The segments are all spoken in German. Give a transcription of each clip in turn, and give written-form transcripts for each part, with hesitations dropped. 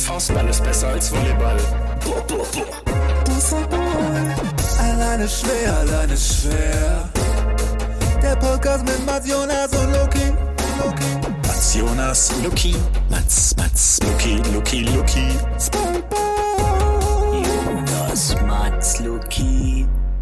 Faustball ist besser als Volleyball. Boah, boah, boah. Alleine schwer. Der Podcast mit Mats, Jonas und Loki. Mats, Jonas, Loki. Mats, Loki. SpongeBob. Jonas, Mats, Loki.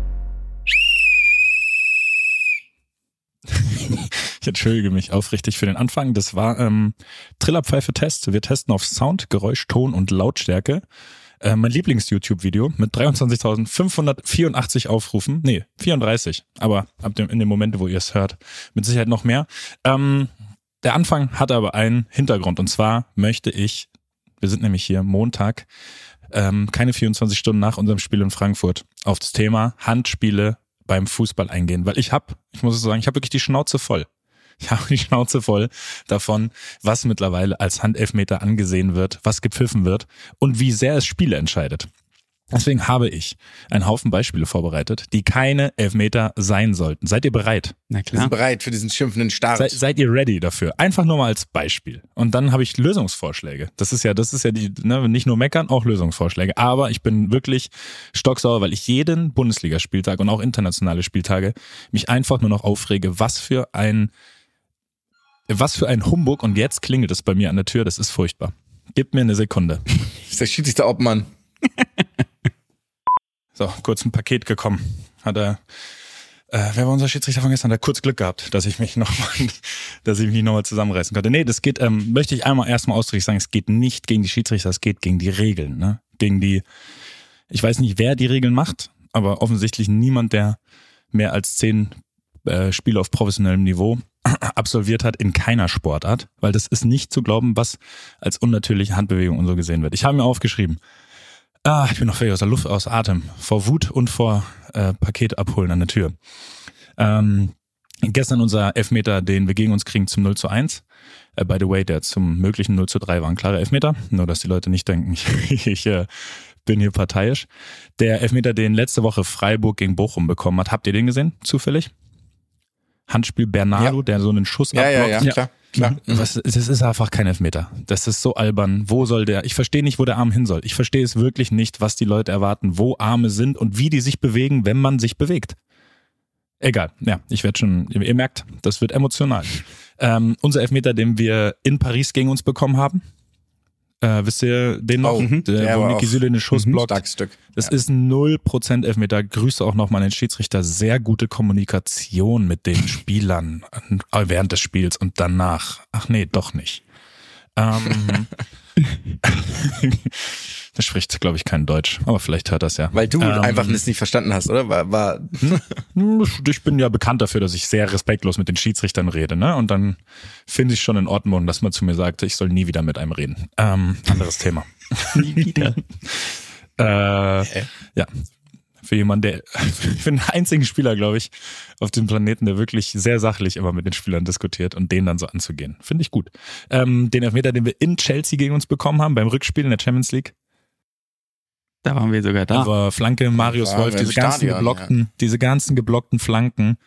Ich entschuldige mich aufrichtig für den Anfang. Das war Trillerpfeife-Test. Wir testen auf Sound, Geräusch, Ton und Lautstärke. Mein Lieblings-YouTube-Video mit 23.584 Aufrufen. Nee, 34. Aber in dem Moment, wo ihr es hört, mit Sicherheit noch mehr. Der Anfang hat aber einen Hintergrund. Und zwar möchte ich, wir sind nämlich hier Montag, keine 24 Stunden nach unserem Spiel in Frankfurt, auf das Thema Handspiele beim Fußball eingehen. Weil ich muss sagen, ich habe wirklich die Schnauze voll. Ich habe die Schnauze voll davon, was mittlerweile als Handelfmeter angesehen wird, was gepfiffen wird und wie sehr es Spiele entscheidet. Deswegen habe ich einen Haufen Beispiele vorbereitet, die keine Elfmeter sein sollten. Seid ihr bereit? Na klar. Wir sind bereit für diesen schimpfenden Start. Seid ihr ready dafür? Einfach nur mal als Beispiel. Und dann habe ich Lösungsvorschläge. Das ist ja die, ne, nicht nur meckern, auch Lösungsvorschläge. Aber ich bin wirklich stocksauer, weil ich jeden Bundesligaspieltag und auch internationale Spieltage mich einfach nur noch aufrege, was für ein Humbug, und jetzt klingelt es bei mir an der Tür, das ist furchtbar. Gib mir eine Sekunde. Das ist der Schiedsrichter Obmann. So, kurz ein Paket gekommen. Wer war unser Schiedsrichter von gestern? Der hat kurz Glück gehabt, dass ich mich nochmal zusammenreißen konnte. Nee, das geht, möchte ich erstmal ausdrücklich sagen, es geht nicht gegen die Schiedsrichter, es geht gegen die Regeln, ne? Ich weiß nicht, wer die Regeln macht, aber offensichtlich niemand, der mehr als 10 Spiele auf professionellem Niveau absolviert hat in keiner Sportart, weil das ist nicht zu glauben, was als unnatürliche Handbewegung und so gesehen wird. Ich habe mir aufgeschrieben, ich bin noch völlig aus der Luft, aus Atem, vor Wut und vor Paket abholen an der Tür. Gestern unser Elfmeter, den wir gegen uns kriegen zum 0:1. By the way, der zum möglichen 0:3 war ein klarer Elfmeter, nur dass die Leute nicht denken, ich bin hier parteiisch. Der Elfmeter, den letzte Woche Freiburg gegen Bochum bekommen hat, habt ihr den gesehen, zufällig? Handspiel Bernardo, der so einen Schuss abblockt. Ja, klar. Das ist einfach kein Elfmeter. Das ist so albern. Ich verstehe nicht, wo der Arm hin soll. Ich verstehe es wirklich nicht, was die Leute erwarten, wo Arme sind und wie die sich bewegen, wenn man sich bewegt. Egal, ja, ihr merkt, das wird emotional. Unser Elfmeter, den wir in Paris gegen uns bekommen haben, wisst ihr den noch? Wo Niki Süle den Schuss blockt. Starkes Stück. Das ist 0% Elfmeter. Grüße auch nochmal an den Schiedsrichter. Sehr gute Kommunikation mit den Spielern während des Spiels und danach. Ach nee, doch nicht. Der spricht, glaube ich, kein Deutsch, aber vielleicht hört das ja. Weil du einfach das nicht verstanden hast, oder? Ich bin ja bekannt dafür, dass ich sehr respektlos mit den Schiedsrichtern rede, ne? Und dann finde ich schon in Ordnung, dass man zu mir sagt, ich soll nie wieder mit einem reden. Anderes Thema. Nie wieder. Ja. Für den einzigen Spieler, glaube ich, auf dem Planeten, der wirklich sehr sachlich immer mit den Spielern diskutiert und den dann so anzugehen. Finde ich gut. Den Elfmeter, den wir in Chelsea gegen uns bekommen haben, beim Rückspiel in der Champions League. Da waren wir sogar da. Aber Flanke, Marius Wolf, diese ganzen geblockten Flanken.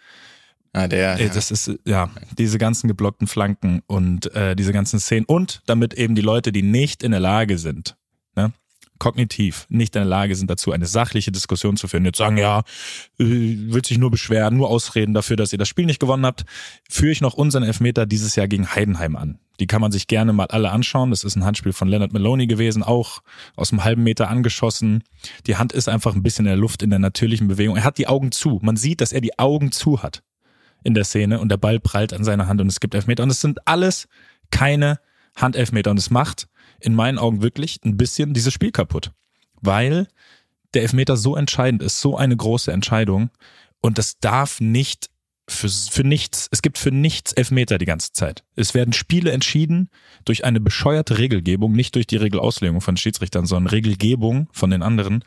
Diese ganzen geblockten Flanken und diese ganzen Szenen. Und damit eben die Leute, die nicht in der Lage sind, ne, kognitiv nicht in der Lage sind dazu, eine sachliche Diskussion zu führen. Jetzt sagen, wird sich nur beschweren, nur ausreden dafür, dass ihr das Spiel nicht gewonnen habt, führe ich noch unseren Elfmeter dieses Jahr gegen Heidenheim an. Die kann man sich gerne mal alle anschauen. Das ist ein Handspiel von Leonard Maloney gewesen, auch aus einem halben Meter angeschossen. Die Hand ist einfach ein bisschen in der Luft, in der natürlichen Bewegung. Er hat die Augen zu. Man sieht, dass er die Augen zu hat in der Szene und der Ball prallt an seiner Hand und es gibt Elfmeter. Und es sind alles keine Handelfmeter und es macht in meinen Augen wirklich ein bisschen dieses Spiel kaputt, weil der Elfmeter so entscheidend ist, so eine große Entscheidung und das darf nicht für nichts, es gibt für nichts Elfmeter die ganze Zeit. Es werden Spiele entschieden durch eine bescheuerte Regelgebung, nicht durch die Regelauslegung von Schiedsrichtern, sondern Regelgebung von den anderen.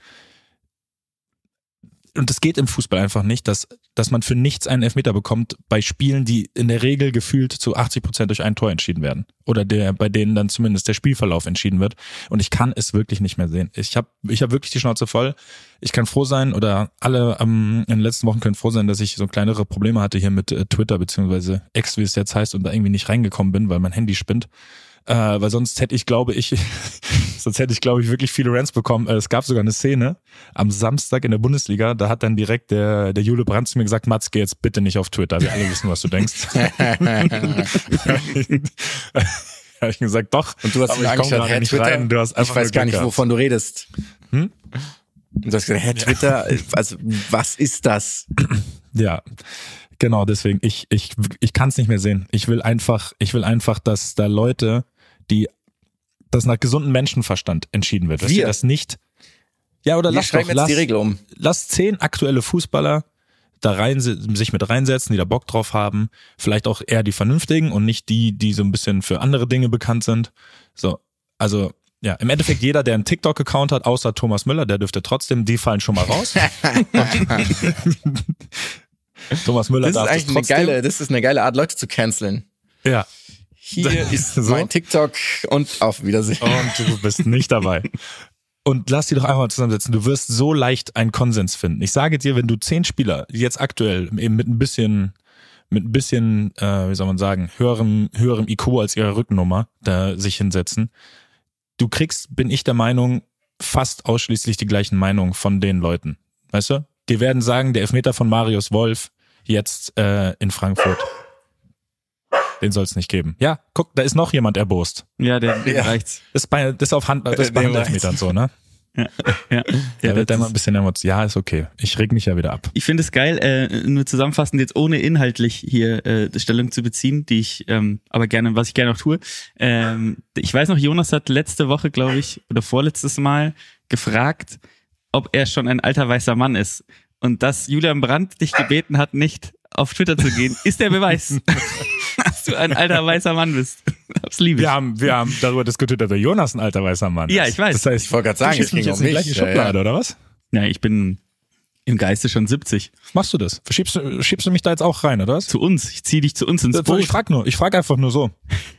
Und es geht im Fußball einfach nicht, dass man für nichts einen Elfmeter bekommt bei Spielen, die in der Regel gefühlt zu 80% durch ein Tor entschieden werden. Oder bei denen dann zumindest der Spielverlauf entschieden wird. Und ich kann es wirklich nicht mehr sehen. Ich hab wirklich die Schnauze voll. Ich kann froh sein, oder alle in den letzten Wochen können froh sein, dass ich so kleinere Probleme hatte hier mit Twitter, beziehungsweise X, wie es jetzt heißt, und da irgendwie nicht reingekommen bin, weil mein Handy spinnt. Weil sonst hätte ich, glaube ich, Sonst hätte ich, glaube ich, wirklich viele Rants bekommen. Es gab sogar eine Szene am Samstag in der Bundesliga, da hat dann direkt der Jule Brandt zu mir gesagt, Mats, geh jetzt bitte nicht auf Twitter, wir alle wissen, was du denkst. Habe ich gesagt, doch. Und du hast mir angeschaut, Herr Twitter, du hast ich weiß gar nicht, wovon du redest. Und du hast gesagt, Herr Twitter, also was ist das? Ja, genau, deswegen, ich kann es nicht mehr sehen. Ich will einfach, dass da Leute, das nach gesundem Menschenverstand entschieden wird. Wir das nicht. Ja, oder lass die Regel um. Lass 10 aktuelle Fußballer da sich mit reinsetzen, die da Bock drauf haben. Vielleicht auch eher die Vernünftigen und nicht die so ein bisschen für andere Dinge bekannt sind. So, also ja, im Endeffekt jeder, der einen TikTok-Account hat, außer Thomas Müller, der dürfte trotzdem, die fallen schon mal raus. Thomas Müller darf das trotzdem. Das ist eine geile Art, Leute zu canceln. Ja. Hier ist mein TikTok und auf Wiedersehen. Und du bist nicht dabei. Und lass die doch einfach mal zusammensetzen. Du wirst so leicht einen Konsens finden. Ich sage dir, wenn du 10 Spieler, die jetzt aktuell eben mit ein bisschen, wie soll man sagen, höherem IQ als ihre Rückennummer da sich hinsetzen, du kriegst, bin ich der Meinung, fast ausschließlich die gleichen Meinungen von den Leuten. Weißt du? Die werden sagen, der Elfmeter von Marius Wolf jetzt in Frankfurt, den soll es nicht geben. Ja, guck, da ist noch jemand erbost. Ja, der reicht's. Das ist bei Handelfmetern so, ne? Ja. Der wird dann mal ein bisschen emotional. Ja, ist okay. Ich reg mich ja wieder ab. Ich finde es geil, nur zusammenfassend jetzt ohne inhaltlich hier Stellung zu beziehen, die ich aber gerne, was ich gerne auch tue. Ich weiß noch, Jonas hat letzte Woche, glaube ich, oder vorletztes Mal gefragt, ob er schon ein alter weißer Mann ist. Und dass Julian Brandt dich gebeten hat, nicht auf Twitter zu gehen, ist der Beweis, dass du ein alter weißer Mann bist. Das liebe ich. Wir haben darüber diskutiert, dass der Jonas ein alter weißer Mann ist. Ja, ich weiß. Das heißt, ich wollte gerade sagen, es ging um mich. Gleiche Schublade, oder was? Ja, ich bin im Geiste schon 70. Machst du das? Schiebst du mich da jetzt auch rein, oder was? Zu uns. Ich zieh dich zu uns ins Boot. Ich frag einfach nur so.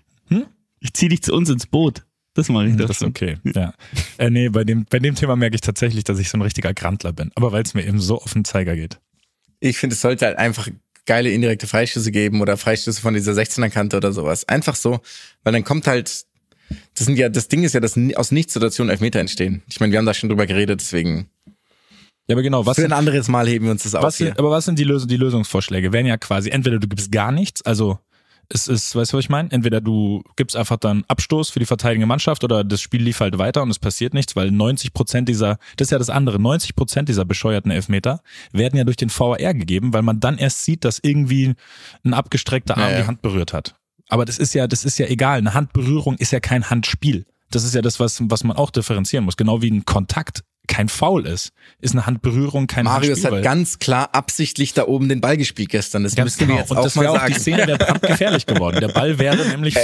Ich zieh dich zu uns ins Boot. Das mache ich doch. Das ist okay, ja. Nee, bei dem Thema merke ich tatsächlich, dass ich so ein richtiger Grantler bin. Aber weil es mir eben so auf den Zeiger geht. Ich finde, es sollte halt einfach geile indirekte Freistöße geben oder Freistöße von dieser 16er-Kante oder sowas. Einfach so, weil dann kommt halt, das Ding ist ja, dass aus Nichtssituationen Elfmeter entstehen. Ich meine, wir haben da schon drüber geredet, deswegen. Ja, aber genau, für ein anderes Mal heben wir uns das auf hier. Aber was sind die Lösungsvorschläge? Wären ja quasi, entweder du gibst gar nichts, also es ist, weißt du, was ich meine? Entweder du gibst einfach dann Abstoß für die verteidigende Mannschaft oder das Spiel lief halt weiter und es passiert nichts, weil 90% das ist ja das andere, 90% dieser bescheuerten Elfmeter werden ja durch den VAR gegeben, weil man dann erst sieht, dass irgendwie ein abgestreckter Arm die Hand berührt hat. Aber das ist ja egal. Eine Handberührung ist ja kein Handspiel. Das ist ja das, was man auch differenzieren muss. Genau wie ein Kontakt kein Foul ist eine Handberührung kein Handspiel. Marius hat ganz klar absichtlich da oben den Ball gespielt gestern. Das müssen wir jetzt auch mal sagen. Und das wäre auch die Szene, wäre brandgefährlich geworden. Der Ball wäre nämlich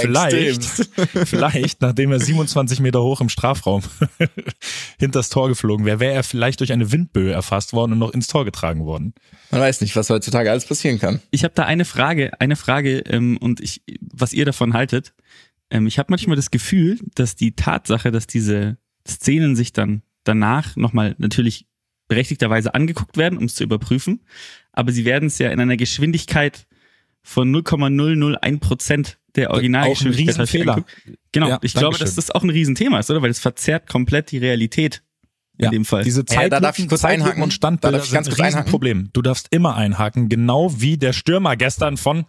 vielleicht, nachdem er 27 Meter hoch im Strafraum hinters Tor geflogen wäre er vielleicht durch eine Windböe erfasst worden und noch ins Tor getragen worden. Man weiß nicht, was heutzutage alles passieren kann. Ich habe da eine Frage und was ihr davon haltet. Ich habe manchmal das Gefühl, dass die Tatsache, dass diese Szenen sich dann danach nochmal natürlich berechtigterweise angeguckt werden, um es zu überprüfen, aber sie werden es ja in einer Geschwindigkeit von 0,001% der Originalgeschwindigkeit. Auch ein Riesenfehler. Genau, ja, ich glaube, dass das auch ein Riesenthema ist, oder? Weil es verzerrt komplett die Realität in dem Fall. Diese Zeitlupen, da darf ich kurz einhaken und Standbilder sind ein Riesenproblem. Du darfst immer einhaken, genau wie der Stürmer gestern von...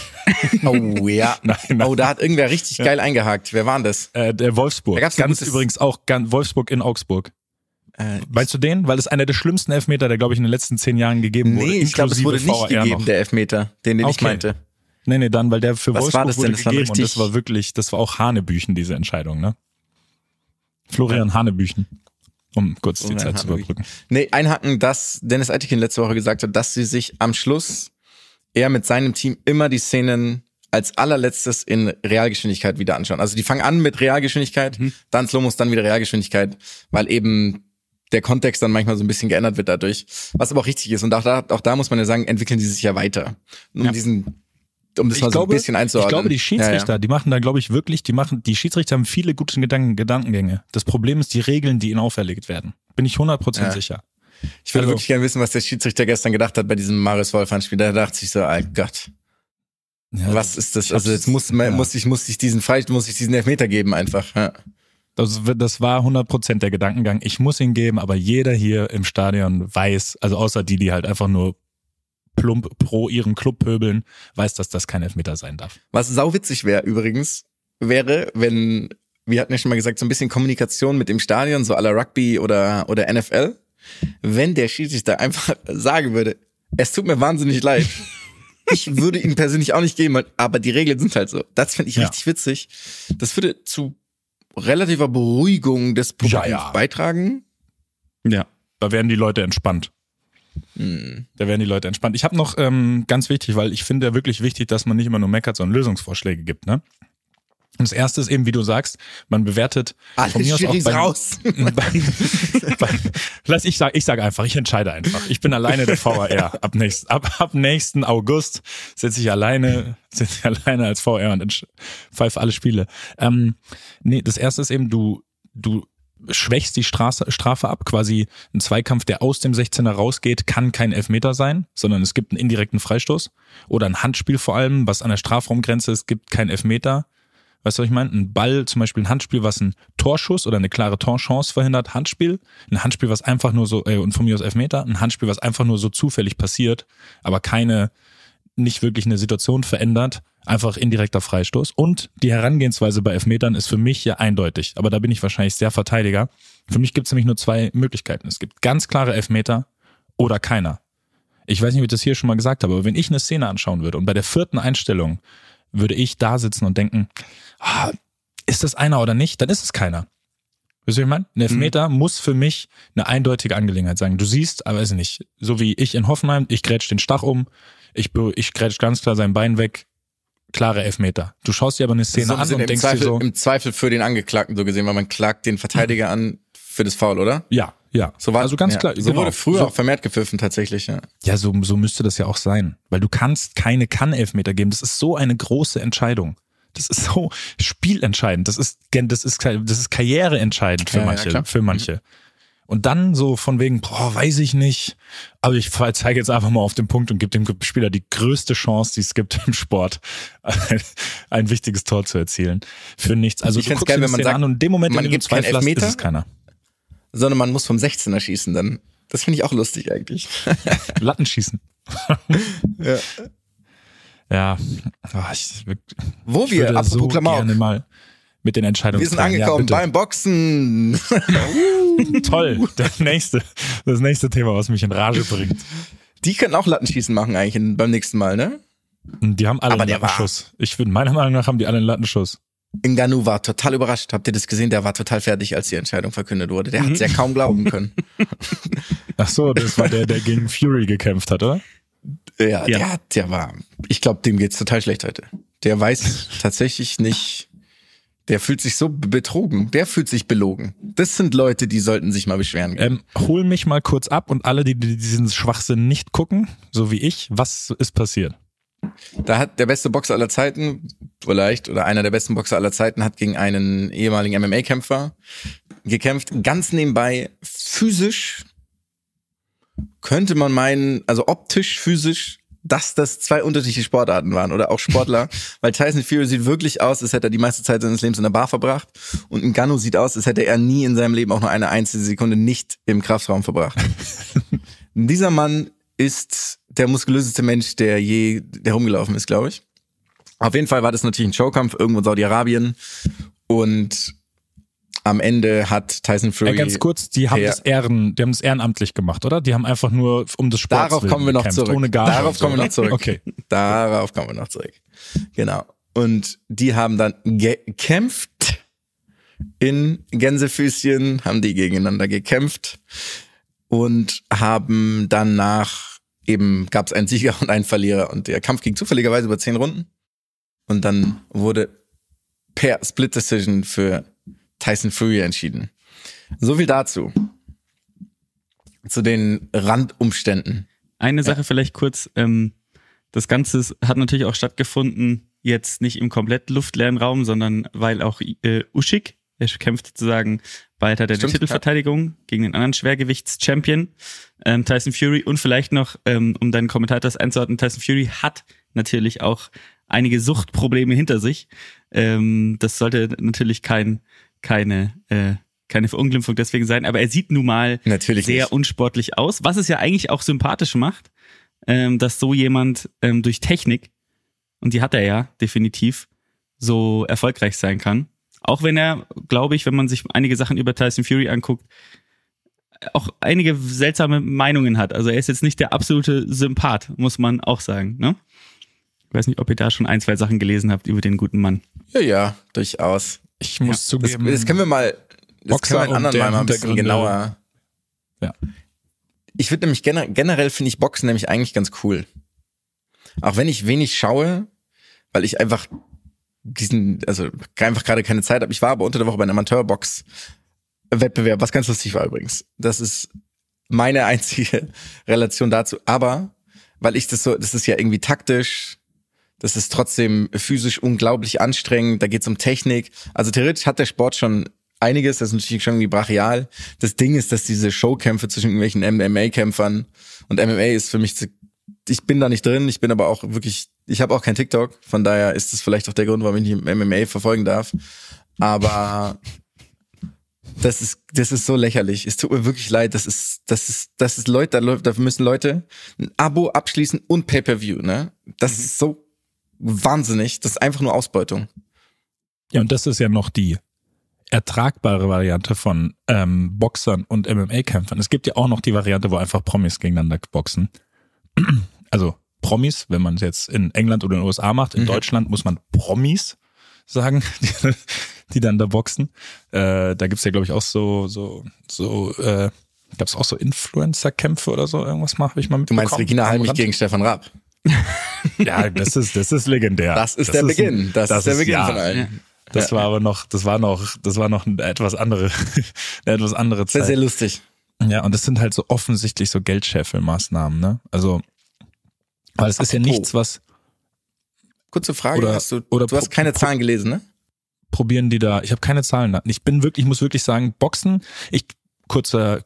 Oh ja, da hat irgendwer richtig geil eingehakt. Wer war denn das? Der Wolfsburg. Da gab's übrigens auch Wolfsburg in Augsburg. Weißt du den? Weil es einer der schlimmsten Elfmeter, der glaube ich in den letzten 10 Jahren gegeben wurde. Nee, ich glaube, es wurde nicht VAR gegeben, noch. Der Elfmeter, den ich meinte. Nee, dann, weil der für Was Wolfsburg war das wurde denn? Das gegeben war und das war auch Hanebüchen, diese Entscheidung, ne? Florian Hanebüchen. Um kurz die Zeit zu überbrücken. Nee, einhaken, dass Dennis Eitekin letzte Woche gesagt hat, dass sie sich am Schluss er mit seinem Team immer die Szenen als allerletztes in Realgeschwindigkeit wieder anschauen. Also die fangen an mit Realgeschwindigkeit, dann Slow-Mos, dann wieder Realgeschwindigkeit, weil eben der Kontext dann manchmal so ein bisschen geändert wird dadurch. Was aber auch richtig ist. Und auch da muss man ja sagen, entwickeln die sich ja weiter. Um das mal so ein bisschen einzuordnen. Ich glaube, die Schiedsrichter, die machen da, glaube ich, wirklich, die Schiedsrichter haben viele gute Gedankengänge. Das Problem ist die Regeln, die ihnen auferlegt werden. Bin ich 100% sicher. Ich würde wirklich gerne wissen, was der Schiedsrichter gestern gedacht hat bei diesem Marius Wolf-Handspiel. Da dachte ich so, Gott. Ja, was ist das? Also jetzt muss ich diesen Elfmeter geben einfach. Ja. Das war 100% der Gedankengang. Ich muss ihn geben, aber jeder hier im Stadion weiß, also außer die halt einfach nur plump pro ihren Club pöbeln, weiß, dass das kein Elfmeter sein darf. Was sauwitzig wäre übrigens, wenn, wir hatten ja schon mal gesagt, so ein bisschen Kommunikation mit dem Stadion, so à la Rugby oder NFL, wenn der Schiedsrichter einfach sagen würde, es tut mir wahnsinnig leid. Ich würde ihn persönlich auch nicht geben, aber die Regeln sind halt so. Das finde ich richtig witzig. Das würde zu relativer Beruhigung des Publikums beitragen. Ja, da werden die Leute entspannt. Ich habe noch ganz wichtig, weil ich finde ja wirklich wichtig, dass man nicht immer nur meckert, sondern Lösungsvorschläge gibt, ne? Und das erste ist eben, wie du sagst, man bewertet von mir aus auch raus. Ich sag einfach, ich entscheide einfach. Ich bin alleine der VAR. Ab nächsten August sitze ich alleine als VAR und pfeife alle Spiele. Das erste ist eben, du schwächst die Strafe ab, quasi ein Zweikampf, der aus dem 16er rausgeht, kann kein Elfmeter sein, sondern es gibt einen indirekten Freistoß oder ein Handspiel vor allem, was an der Strafraumgrenze ist, gibt kein Elfmeter. Weißt du, was ich meine? Ein Ball, zum Beispiel ein Handspiel, was einen Torschuss oder eine klare Torchance verhindert, Handspiel. Ein Handspiel, was einfach nur so, und von mir aus Elfmeter, ein Handspiel, was einfach nur so zufällig passiert, aber nicht wirklich eine Situation verändert, einfach indirekter Freistoß. Und die Herangehensweise bei Elfmetern ist für mich ja eindeutig, aber da bin ich wahrscheinlich sehr Verteidiger. Für mich gibt es nämlich nur zwei Möglichkeiten. Es gibt ganz klare Elfmeter oder keiner. Ich weiß nicht, ob ich das hier schon mal gesagt habe, aber wenn ich eine Szene anschauen würde und bei der 4. Einstellung würde ich da sitzen und denken, ist das einer oder nicht, dann ist es keiner. Weißt du, was ich meine? Ein Elfmeter muss für mich eine eindeutige Angelegenheit sein. Du siehst, aber weiß ich nicht, so wie ich in Hoffenheim, ich grätsch den Stach um, ich grätsch ganz klar sein Bein weg, klare Elfmeter. Du schaust dir aber eine Szene an und denkst dir so... Im Zweifel für den Angeklagten so gesehen, weil man klagt den Verteidiger an für das Foul, oder? Ja. So war, also ganz klar. So wurde früher auch vermehrt gepfiffen tatsächlich, ja. Ja, so müsste das ja auch sein. Weil du kannst keine Kann-Elfmeter geben. Das ist so eine große Entscheidung. Das ist so spielentscheidend. Das ist karriereentscheidend für manche. Und dann so von wegen, weiß ich nicht. Aber ich zeige jetzt einfach mal auf den Punkt und gebe dem Spieler die größte Chance, die es gibt im Sport, ein wichtiges Tor zu erzielen. Für nichts. Also ich find's geil, wenn man sagt, an und in dem Moment, man in dem gibt keinen Elfmeter, ist es keiner. Sondern man muss vom 16er schießen dann. Das finde ich auch lustig eigentlich. Lattenschießen. Ja. Ja. Wo wir, würde apropos so Klamauk, gerne mal mit den Entscheidungen. wir sind angekommen beim Boxen. Toll. Das nächste Thema, was mich in Rage bringt. Die können auch Lattenschießen machen eigentlich beim nächsten Mal, ne? Die haben alle Aber einen der war- Lattenschuss. Meiner Meinung nach haben die alle einen Lattenschuss. Ngannou war total überrascht. Habt ihr das gesehen? Der war total fertig, als die Entscheidung verkündet wurde. Der hat es ja kaum glauben können. Ach so, das war der gegen Fury gekämpft hat, oder? Ja. Der war, ich glaube, dem geht's total schlecht heute. Der weiß tatsächlich nicht, der fühlt sich so betrogen, der fühlt sich belogen. Das sind Leute, die sollten sich mal beschweren. Hol mich mal kurz ab und alle, die diesen Schwachsinn nicht gucken, so wie ich, was ist passiert? Da hat der beste Boxer aller Zeiten, vielleicht, oder einer der besten Boxer aller Zeiten, hat gegen einen ehemaligen MMA-Kämpfer gekämpft. Ganz nebenbei physisch könnte man meinen, also optisch, physisch, dass das zwei unterschiedliche Sportarten waren oder auch Sportler, weil Tyson Fury sieht wirklich aus, als hätte er die meiste Zeit seines Lebens in der Bar verbracht und Ngannou sieht aus, als hätte er nie in seinem Leben auch nur eine einzige Sekunde nicht im Kraftraum verbracht. Dieser Mann ist der muskulöseste Mensch, der rumgelaufen ist, glaube ich. Auf jeden Fall war das natürlich ein Showkampf irgendwo in Saudi-Arabien und am Ende hat Tyson Fury... Ganz kurz, die haben das ehrenamtlich gemacht, oder? Die haben einfach nur um das Sport Darauf kommen wir noch zurück. Ohne Gage Darauf kommen wir noch zurück. Okay. Darauf kommen wir noch zurück. Genau. Und die haben dann gekämpft in Gänsefüßchen, haben die gegeneinander gekämpft und haben danach eben, gab es einen Sieger und einen Verlierer und der Kampf ging zufälligerweise über 10 Runden und dann wurde per Split Decision für Tyson Fury entschieden. So viel dazu. Zu den Randumständen. Eine Sache vielleicht kurz, das Ganze hat natürlich auch stattgefunden, jetzt nicht im komplett luftleeren Raum, sondern weil auch Usyk, er kämpft sozusagen weiter der Titelverteidigung gegen den anderen Schwergewichts-Champion, Tyson Fury, und vielleicht noch, um deinen Kommentar einzuordnen, Tyson Fury hat natürlich auch einige Suchtprobleme hinter sich. Das sollte natürlich kein keine Verunglimpfung deswegen sein, aber er sieht nun mal Natürlich sehr nicht. unsportlich aus, was es ja eigentlich auch sympathisch macht, dass so jemand durch Technik, und die hat er ja definitiv, so erfolgreich sein kann. Auch wenn er, glaube ich, wenn man sich einige Sachen über Tyson Fury anguckt, auch einige seltsame Meinungen hat. Also er ist jetzt nicht der absolute Sympath, muss man auch sagen. Ne? Ich weiß nicht, ob ihr da schon 1, 2 Sachen gelesen habt über den guten Mann. Ja, durchaus. Ich muss Das zugeben, können wir mal, das können wir ein und anderen Mal ein bisschen Hintergründe. genauer. Ja. Ich würde nämlich generell finde ich Boxen nämlich eigentlich ganz cool. Auch wenn ich wenig schaue, weil ich einfach einfach gerade keine Zeit habe. Ich war aber unter der Woche bei einem Amateurbox-Wettbewerb, was ganz lustig war übrigens. Das ist meine einzige Relation dazu. Aber, weil ich das ist ja irgendwie taktisch, das ist trotzdem physisch unglaublich anstrengend, da geht's um Technik. Also theoretisch hat der Sport schon einiges, das ist natürlich schon irgendwie brachial. Das Ding ist, dass diese Showkämpfe zwischen irgendwelchen MMA-Kämpfern und MMA ist für mich, ich bin da nicht drin, ich bin aber auch wirklich, ich habe auch kein TikTok, von daher ist das vielleicht auch der Grund, warum ich nicht MMA verfolgen darf. Aber das ist so lächerlich. Es tut mir wirklich leid. Das ist Leute, da müssen Leute ein Abo abschließen und Pay-per-View, ne? Das ist so wahnsinnig. Das ist einfach nur Ausbeutung. ja, und das ist ja noch die ertragbare Variante von Boxern und MMA-Kämpfern. Es gibt ja auch noch die Variante, wo einfach Promis gegeneinander boxen. Also Promis, wenn man es jetzt in England oder in den USA macht. In Deutschland muss man Promis sagen, die dann da boxen. Da gibt's ja, glaube ich, auch gab's auch so Influencer-Kämpfe oder so, irgendwas habe ich mal Du mitbekommen. meinst Regina Halmich gegen Stefan Raab? Ja, das ist legendär. Das ist der Beginn. Das ist der Beginn ja, von allen. Das war aber noch, das war noch eine etwas andere Sehr, Zeit. sehr lustig. Ja, und das sind halt so offensichtlich so Geldscheffelmaßnahmen, ne? Also, weil es ist ja nichts, was Kurze Frage, Oder- du hast keine Zahlen gelesen, ne? probieren die da. Ich habe keine Zahlen. Ich muss wirklich sagen, Boxen. Kurzer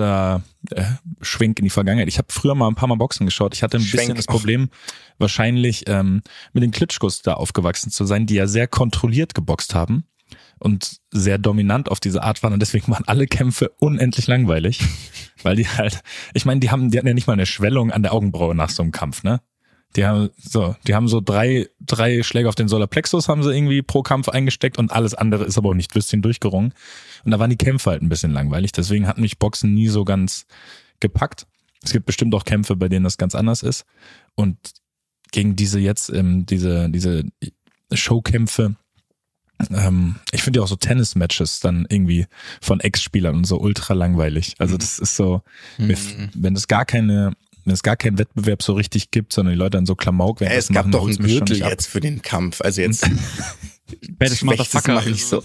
Schwenk in die Vergangenheit. Ich habe früher mal ein paar Mal Boxen geschaut. Ich hatte ein bisschen das Problem, wahrscheinlich mit den Klitschkos da aufgewachsen zu sein, die ja sehr kontrolliert geboxt haben und sehr dominant auf diese Art waren. Und deswegen waren alle Kämpfe unendlich langweilig, weil die halt, ich meine, die hatten ja nicht mal eine Schwellung an der Augenbraue nach so einem Kampf, ne? Die haben so drei Schläge auf den Solarplexus haben sie irgendwie pro Kampf eingesteckt und alles andere ist aber auch nicht ein bisschen durchgerungen. Und da waren die Kämpfe halt ein bisschen langweilig. Deswegen hat mich Boxen nie so ganz gepackt. Es gibt bestimmt auch Kämpfe, bei denen das ganz anders ist. Und gegen diese jetzt, diese Showkämpfe, ich finde ja auch so Tennis-Matches dann irgendwie von Ex-Spielern und so ultra langweilig. Also das ist so, wenn es gar keinen Wettbewerb so richtig gibt, sondern die Leute dann so Klamauk werden. Es gab doch einen Gürtel jetzt für den Kampf. Also jetzt Baddest Motherfucker. mache ich so.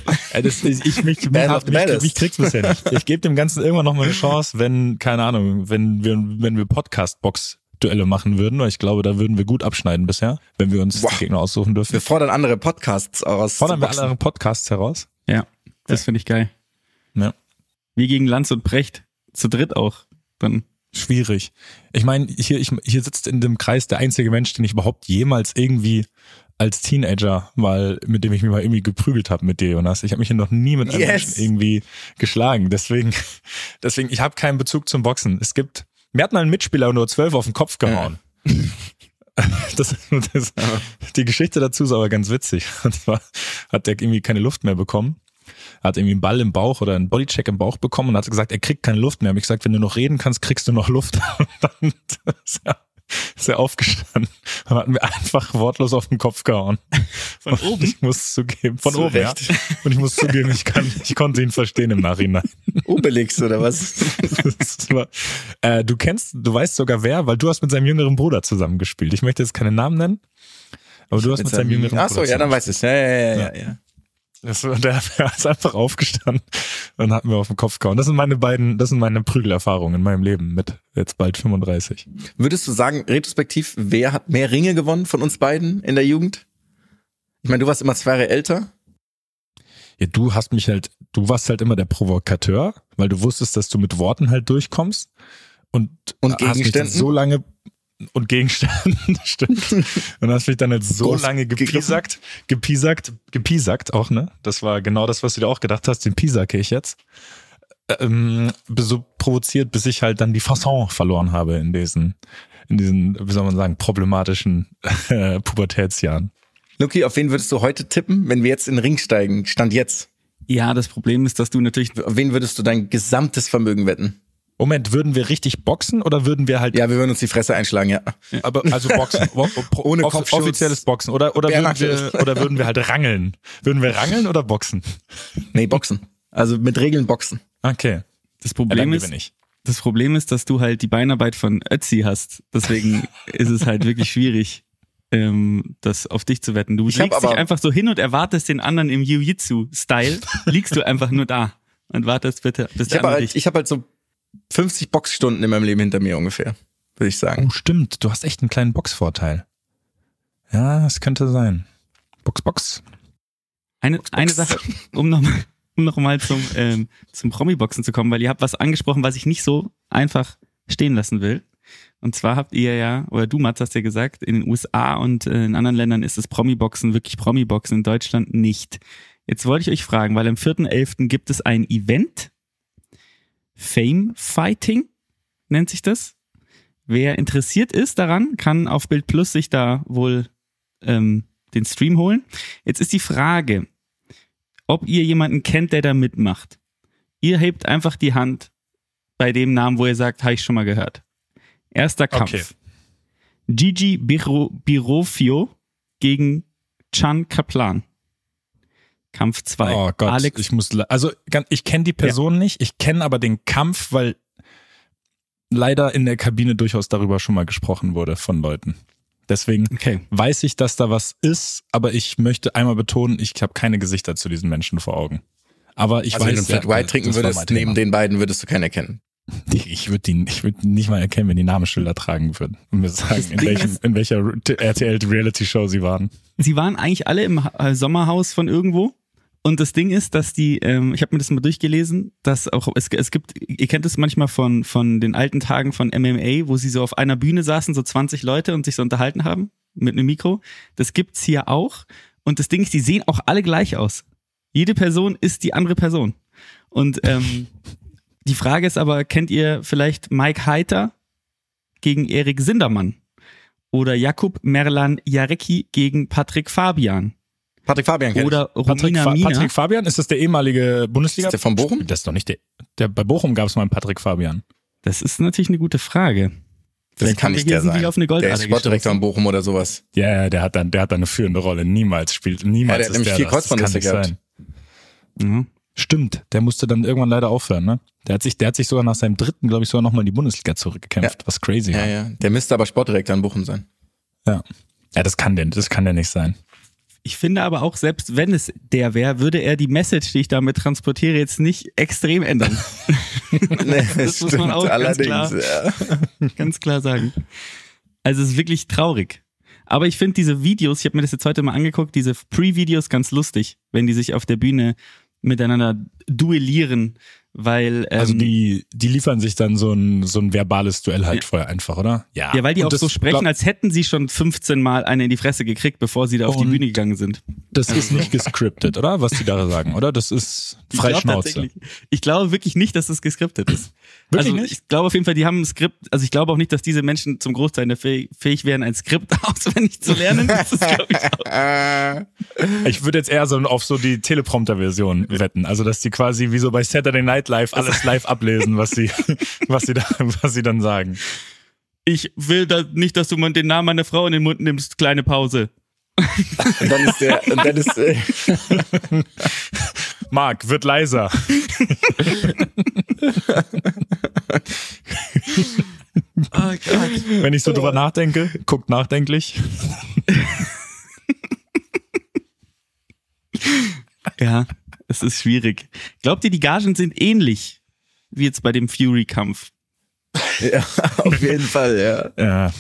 Mich kriegt's bisher nicht. Ich gebe dem Ganzen irgendwann noch mal eine Chance, wenn, keine Ahnung, wenn wir Podcast-Box-Duelle machen würden, weil ich glaube, da würden wir gut abschneiden bisher, wenn wir uns die Gegner aussuchen dürfen. Wir fordern andere Podcasts aus. Fordern wir andere Podcasts heraus? Ja, das finde ich geil. Ja. Wie gegen Lanz und Brecht. Zu dritt auch. Dann Schwierig. Ich meine, hier sitzt in dem Kreis der einzige Mensch, den ich überhaupt jemals irgendwie als Teenager mit dem ich mich mal irgendwie geprügelt habe mit dir, Jonas. Ich habe mich hier noch nie mit einem Menschen irgendwie geschlagen. Deswegen, ich habe keinen Bezug zum Boxen. Mir hat mal ein Mitspieler nur 12 auf den Kopf gehauen. Die Geschichte dazu ist aber ganz witzig. Und zwar hat der irgendwie keine Luft mehr bekommen. Hat irgendwie einen Ball im Bauch oder einen Bodycheck im Bauch bekommen und hat gesagt, er kriegt keine Luft mehr. Hab ich gesagt, wenn du noch reden kannst, kriegst du noch Luft. Und dann ist er aufgestanden und hat mir einfach wortlos auf den Kopf gehauen. Von oben? Ich muss zugeben, von oben, ja. Und ich muss zugeben, ich konnte ihn verstehen im Nachhinein. Obelix oder was? Du weißt sogar wer, weil du hast mit seinem jüngeren Bruder zusammengespielt. Ich möchte jetzt keine Namen nennen, aber du hast mit seinem jüngeren Bruder Ach so, ja, dann weiß ich. Ja. Der ist einfach aufgestanden und hat mir auf den Kopf gehauen. Das sind meine Prügelerfahrungen in meinem Leben mit jetzt bald 35. Würdest du sagen, retrospektiv, wer hat mehr Ringe gewonnen von uns beiden in der Jugend? Ich meine, du warst immer 2 Jahre älter. Ja, du warst halt immer der Provokateur, weil du wusstest, dass du mit Worten halt durchkommst und hast mich Gegenständen? so lange und Gegenständen, stimmt. Und hast mich dann jetzt so lange gepiesackt auch, ne? Das war genau das, was du dir auch gedacht hast, den piesacke ich jetzt. So provoziert, bis ich halt dann die Fasson verloren habe in diesen, wie soll man sagen, problematischen Pubertätsjahren. Luki, auf wen würdest du heute tippen, wenn wir jetzt in den Ring steigen? Stand jetzt. Ja, das Problem ist, dass du natürlich... Auf wen würdest du dein gesamtes Vermögen wetten? Moment, würden wir richtig boxen oder würden wir halt... Ja, wir würden uns die Fresse einschlagen, ja. Aber also boxen. Ohne Kopfschutz. Offizielles Boxen. Oder würden wir halt rangeln? Würden wir rangeln oder boxen? Nee, boxen. Also mit Regeln boxen. Okay. Das Problem ist, dass du halt die Beinarbeit von Ötzi hast. Deswegen ist es halt wirklich schwierig, das auf dich zu wetten. Du legst dich einfach so hin und erwartest den anderen im Jiu-Jitsu-Style. Liegst du einfach nur da und wartest bitte, bis der andere dich... Ich habe halt so 50 Boxstunden in meinem Leben hinter mir ungefähr, würde ich sagen. Oh, stimmt. Du hast echt einen kleinen Boxvorteil. Ja, das könnte sein. Box. Eine Sache, um noch mal zum Promi-Boxen zu kommen, weil ihr habt was angesprochen, was ich nicht so einfach stehen lassen will. Und zwar habt ihr ja, oder du, Mats, hast ja gesagt, in den USA und in anderen Ländern ist das Promi-Boxen wirklich Promi-Boxen, in Deutschland nicht. Jetzt wollte ich euch fragen, weil am 4.11. gibt es ein Event, Fame Fighting nennt sich das. Wer interessiert ist daran, kann auf Bild Plus sich da wohl den Stream holen. Jetzt ist die Frage, ob ihr jemanden kennt, der da mitmacht. Ihr hebt einfach die Hand bei dem Namen, wo ihr sagt, habe ich schon mal gehört. Erster Kampf. Okay. Gigi Birofio gegen Can Kaplan. Kampf 2. Oh Gott, Alex. Ich kenne die Person nicht, ich kenne aber den Kampf, weil leider in der Kabine durchaus darüber schon mal gesprochen wurde von Leuten. Deswegen weiß ich, dass da was ist, aber ich möchte einmal betonen, ich habe keine Gesichter zu diesen Menschen vor Augen. Aber ich weiß, wenn du Flat White trinken würdest, neben den beiden würdest du keinen erkennen. Ich würde nicht mal erkennen, wenn die Namensschilder tragen würden und mir sagen, in welcher RTL-Reality-Show sie waren. Sie waren eigentlich alle im Sommerhaus von irgendwo. Und das Ding ist, dass die, ich habe mir das mal durchgelesen, dass auch es gibt, ihr kennt es manchmal von den alten Tagen von MMA, wo sie so auf einer Bühne saßen, so 20 Leute und sich so unterhalten haben mit einem Mikro. Das gibt's hier auch. Und das Ding ist, die sehen auch alle gleich aus. Jede Person ist die andere Person. Und die Frage ist aber, kennt ihr vielleicht Mike Heiter gegen Erik Sindermann? Oder Jakub Merlan Jarecki gegen Patrick Fabian? Patrick Fabian kennt oder Romina Mina. Patrick Fabian, ist das der ehemalige Bundesliga? Ist der von Bochum? Das ist doch nicht der bei Bochum gab es mal einen Patrick Fabian. Das ist natürlich eine gute Frage. Das kann nicht der sein. Auf eine der ist Sportdirektor in Bochum oder sowas. Ja, der hat dann eine führende Rolle. Niemals. Ja, der hat nämlich 4 Kreuzbandrisse gehabt. Mhm. Stimmt, der musste dann irgendwann leider aufhören, ne? Der hat sich sogar nach seinem 3., glaube ich, sogar nochmal in die Bundesliga zurückgekämpft, was crazy war. Ja. Der müsste aber Sportdirektor in Bochum sein. Ja, das kann der nicht sein. Ich finde aber auch, selbst wenn es der wäre, würde er die Message, die ich damit transportiere, jetzt nicht extrem ändern. Nee, das muss man auch ganz klar sagen. Also es ist wirklich traurig. Aber ich finde diese Videos, ich habe mir das jetzt heute mal angeguckt, diese Pre-Videos ganz lustig, wenn die sich auf der Bühne miteinander duellieren, weil also die liefern sich dann so ein verbales Duell halt vorher einfach, oder? Ja, weil die auch so sprechen, als hätten sie schon 15 Mal eine in die Fresse gekriegt, bevor sie da auf die Bühne gegangen sind. Das ist nicht gescriptet, oder? Was die da sagen, oder? Das ist frei Schnauze. Ich glaube wirklich nicht, dass das gescriptet ist. Wirklich also nicht? Ich glaube auf jeden Fall, die haben ein Skript, also ich glaube auch nicht, dass diese Menschen zum Großteil fähig wären, ein Skript auswendig zu lernen. Das ist, glaube ich, auch. Ich würde jetzt eher so auf so die Teleprompter-Version wetten. Also, dass die quasi wie so bei Saturday Night Live alles live ablesen, was sie dann sagen. Ich will nicht, dass du den Namen meiner Frau in den Mund nimmst, kleine Pause. Und dann ist Marc, wird leiser. Oh Gott. Wenn ich so drüber nachdenke, guckt nachdenklich. Ja, es ist schwierig. Glaubt ihr, die Gagen sind ähnlich wie jetzt bei dem Fury-Kampf? Ja, auf jeden Fall, ja.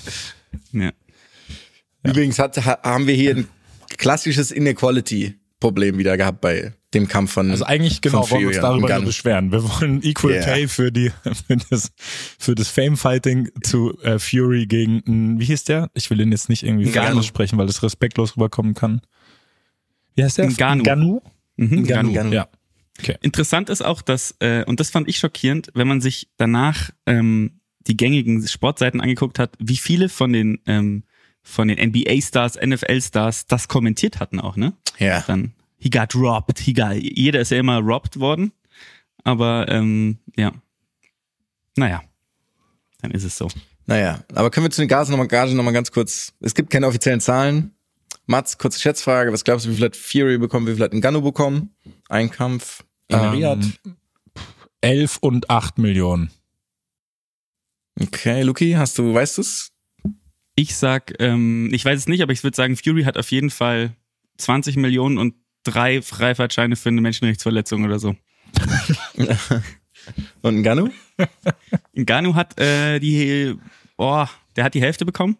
Übrigens haben wir hier ein klassisches Inequality-Problem wieder gehabt bei dem Kampf von Also eigentlich genau von wollen wir uns Fury und darüber Ngannou. nur beschweren. Wir wollen Equal Yeah. Pay für das Fame-Fighting zu Fury gegen, wie hieß der? Ich will den jetzt nicht irgendwie Ngannou. falsch sprechen, weil das respektlos rüberkommen kann. Wie heißt der? Ngannou. Ngannou, Ngannou. ja. Interessant ist auch, dass, und das fand ich schockierend, wenn man sich danach die gängigen Sportseiten angeguckt hat, wie viele von den NBA-Stars, NFL-Stars das kommentiert hatten auch, ne? Ja. Dann, he got robbed, jeder ist ja immer robbed worden, aber ja, naja, dann ist es so. Naja, aber können wir zu den Gage nochmal ganz kurz, es gibt keine offiziellen Zahlen. Mats, kurze Schätzfrage, was glaubst du, wie viel hat Fury bekommen, wie viel hat Ngannou bekommen? Ein Kampf in Riyadh. 11 und 8 Millionen. Okay, Luki, weißt du's? Ich sag, ich weiß es nicht, aber ich würde sagen, Fury hat auf jeden Fall 20 Millionen und 3 Freifahrtscheine für eine Menschenrechtsverletzung oder so. Und Ngannou? Ngannou hat der hat die Hälfte bekommen.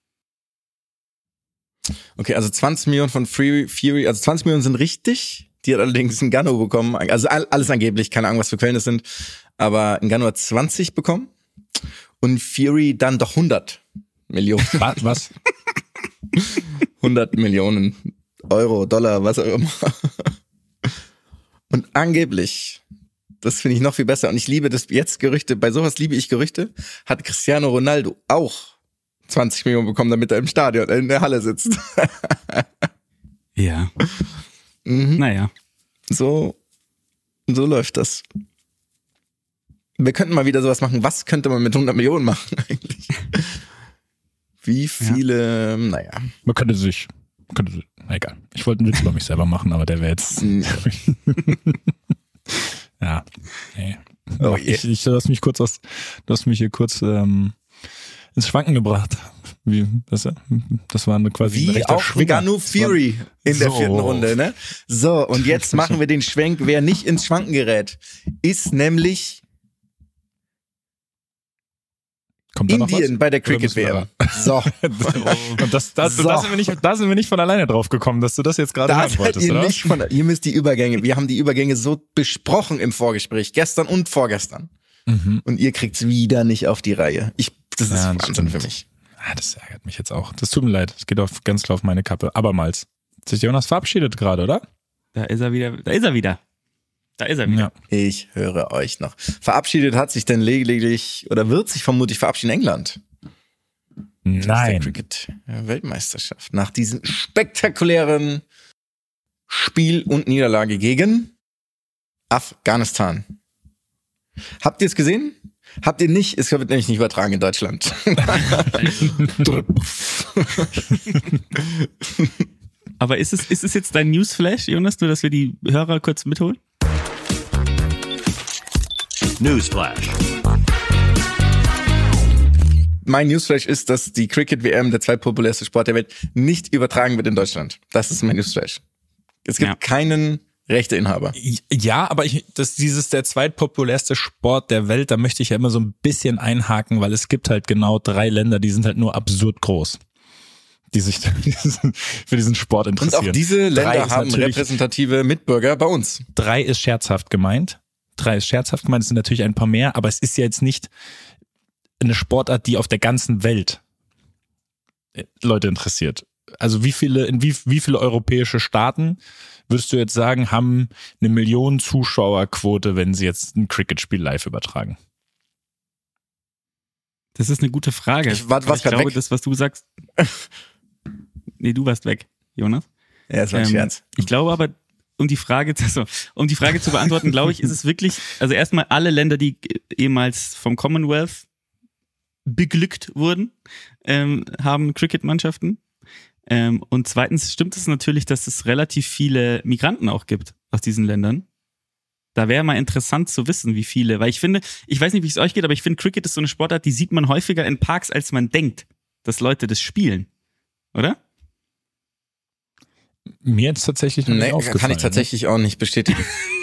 Okay, also 20 Millionen von Fury, also 20 Millionen sind richtig. Die hat allerdings Ngannou bekommen. Also alles angeblich, keine Ahnung, was für Quellen es sind. Aber Ngannou hat 20 bekommen. Und Fury dann doch 100 Millionen. Was? 100 Millionen Euro, Dollar, was auch immer. Und angeblich, das finde ich noch viel besser. Und ich liebe das jetzt Gerüchte, bei sowas liebe ich Gerüchte, hat Cristiano Ronaldo auch 20 Millionen bekommen, damit er im Stadion, in der Halle sitzt. Ja. Mhm. Naja. So läuft das. Wir könnten mal wieder sowas machen. Was könnte man mit 100 Millionen machen eigentlich? Wie viele, naja. Man könnte sich, na egal. Ich wollte einen Witz über mich selber machen, aber der wäre jetzt, ja, nee. Oh je. Du hast mich hier kurz ins Schwanken gebracht. Das war quasi ein Wie rechter auch Schwinger. Ngannou Fury in der So. 4. Runde, ne? So, und jetzt machen wir den Schwenk, wer nicht ins Schwanken gerät, ist nämlich Kommt da noch Indien was? bei der Oder müssen wir Cricket-WM. So. Und da sind wir nicht von alleine drauf gekommen, dass du das jetzt gerade Da hören seid wolltest, ihr oder? nicht ihr müsst die Übergänge, wir haben die Übergänge so besprochen im Vorgespräch, gestern und vorgestern. Mhm. Und ihr kriegt's wieder nicht auf die Reihe. Das ist Ja, das Wahnsinn stimmt. für mich. Das ärgert mich jetzt auch. Das tut mir leid. Es geht ganz klar auf meine Kappe. Abermals. Hat sich Jonas verabschiedet gerade, oder? Da ist er wieder. Ja. Ich höre euch noch. Verabschiedet hat sich denn lediglich, oder wird sich vermutlich verabschieden England. Der Nein. Cricket-Weltmeisterschaft. Nach diesem spektakulären Spiel und Niederlage gegen Afghanistan. Habt ihr es gesehen? Habt ihr nicht? Es wird nämlich nicht übertragen in Deutschland. Aber ist es jetzt dein Newsflash, Jonas, nur dass wir die Hörer kurz mitholen? Newsflash. Mein Newsflash ist, dass die Cricket-WM, der zweitpopulärste Sport der Welt, nicht übertragen wird in Deutschland. Das ist mein Newsflash. Es gibt keinen Rechteinhaber. Ja, aber der zweitpopulärste Sport der Welt, da möchte ich ja immer so ein bisschen einhaken, weil es gibt halt genau 3 Länder, die sind halt nur absurd groß, die sich für diesen Sport Und interessieren. auch diese 3 Länder ist haben natürlich- repräsentative Mitbürger bei uns. 3 ist scherzhaft gemeint. Es sind natürlich ein paar mehr, aber es ist ja jetzt nicht eine Sportart, die auf der ganzen Welt Leute interessiert. Also wie viele europäische Staaten würdest du jetzt sagen, haben 1 Million Zuschauerquote, wenn sie jetzt ein Cricket-Spiel live übertragen? Das ist eine gute Frage. Ich war Aber ich grad glaube, weg. das, was du sagst. Nee, du warst weg, Jonas. Ja, das war ein Scherz. Ich glaube aber, um die Frage zu beantworten, glaube ich, ist es wirklich, also erstmal alle Länder, die ehemals vom Commonwealth beglückt wurden, haben Cricket-Mannschaften. Und zweitens stimmt es natürlich, dass es relativ viele Migranten auch gibt aus diesen Ländern. Da wäre mal interessant zu wissen, wie viele, weil ich finde, ich weiß nicht, wie es euch geht, aber ich finde, Cricket ist so eine Sportart, die sieht man häufiger in Parks, als man denkt, dass Leute das spielen. Oder? Mir jetzt tatsächlich noch nicht Nee, aufgefallen. kann ich tatsächlich auch nicht bestätigen.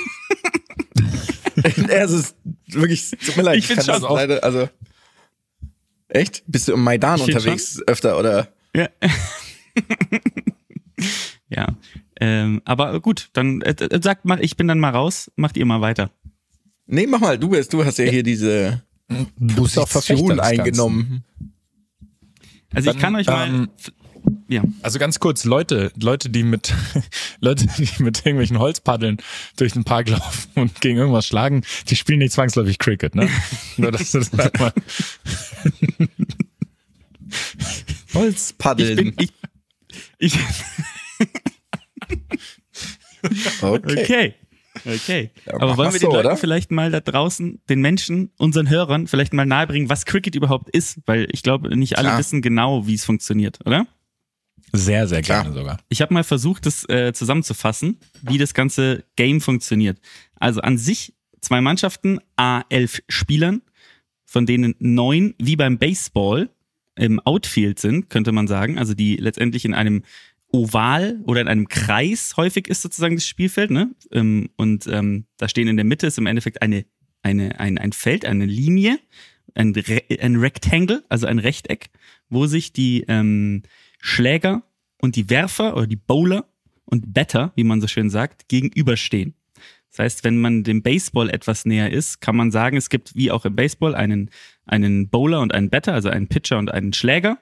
Es ist wirklich, tut mir leid. Ich find's kann schon das auch. leider, also echt? Bist du im Maidan Ich find unterwegs öfter oder? Ja. Ja. Aber gut, dann ich bin dann mal raus, macht ihr mal weiter. Nee, mach mal, du hast ja hier diese Position eingenommen. Also ich kann euch mal... Ja. Also ganz kurz, Leute, die mit irgendwelchen Holzpaddeln durch den Park laufen und gegen irgendwas schlagen, die spielen nicht zwangsläufig Cricket, ne? Nur dass du das halt mal. Holzpaddeln. Okay. Ja, aber wollen wir den so, Leuten oder? vielleicht mal da draußen, den Menschen, unseren Hörern, vielleicht mal nahebringen, was Cricket überhaupt ist? Weil ich glaube, nicht alle wissen genau, wie es funktioniert, oder? Sehr, sehr gerne sogar. Ich habe mal versucht, das zusammenzufassen, wie das ganze Game funktioniert. Also an sich 2 Mannschaften, 11 Spielern, von denen 9 wie beim Baseball im Outfield sind, könnte man sagen. Also die letztendlich in einem Oval oder in einem Kreis häufig ist sozusagen das Spielfeld, ne? Und da stehen in der Mitte ist im Endeffekt ein Feld, eine Linie, ein Rectangle, also ein Rechteck, wo sich die Schläger und die Werfer oder die Bowler und Batter, wie man so schön sagt, gegenüberstehen. Das heißt, wenn man dem Baseball etwas näher ist, kann man sagen, es gibt wie auch im Baseball einen Bowler und einen Batter, also einen Pitcher und einen Schläger.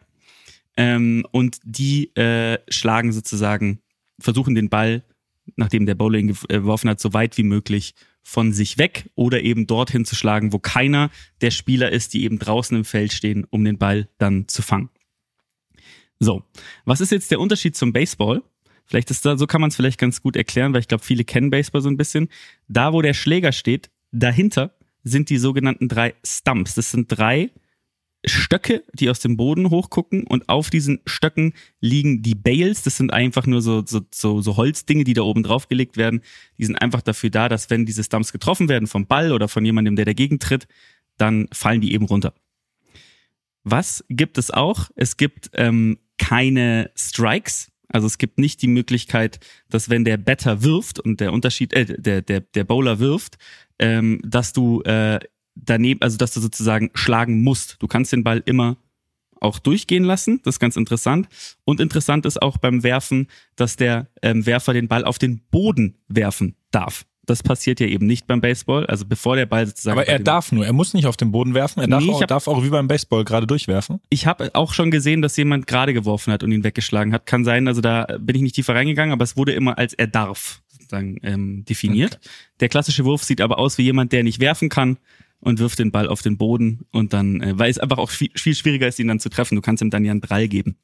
Und die schlagen sozusagen, versuchen den Ball, nachdem der Bowler ihn geworfen hat, so weit wie möglich von sich weg oder eben dorthin zu schlagen, wo keiner der Spieler ist, die eben draußen im Feld stehen, um den Ball dann zu fangen. So, was ist jetzt der Unterschied zum Baseball? Vielleicht ist da, so kann man es vielleicht ganz gut erklären, weil ich glaube, viele kennen Baseball so ein bisschen. Da, wo der Schläger steht, dahinter sind die sogenannten 3 Stumps. Das sind 3 Stöcke, die aus dem Boden hochgucken und auf diesen Stöcken liegen die Bales. Das sind einfach nur so Holzdinge, die da oben drauf gelegt werden. Die sind einfach dafür da, dass wenn diese Stumps getroffen werden vom Ball oder von jemandem, der dagegen tritt, dann fallen die eben runter. Was gibt es auch? Es gibt keine Strikes. Also es gibt nicht die Möglichkeit, dass wenn der Batter wirft und der Bowler wirft, dass du daneben, also dass du sozusagen schlagen musst. Du kannst den Ball immer auch durchgehen lassen. Das ist ganz interessant. Und interessant ist auch beim Werfen, dass der Werfer den Ball auf den Boden werfen darf. Das passiert ja eben nicht beim Baseball. Also bevor der Ball sozusagen... Aber er muss nicht auf den Boden werfen. Er darf auch wie beim Baseball gerade durchwerfen. Ich habe auch schon gesehen, dass jemand gerade geworfen hat und ihn weggeschlagen hat. Kann sein, also da bin ich nicht tiefer reingegangen, aber es wurde immer als er darf sozusagen definiert. Okay. Der klassische Wurf sieht aber aus wie jemand, der nicht werfen kann und wirft den Ball auf den Boden und dann, weil es einfach auch viel schwieriger ist, ihn dann zu treffen. Du kannst ihm dann ja einen Drall geben.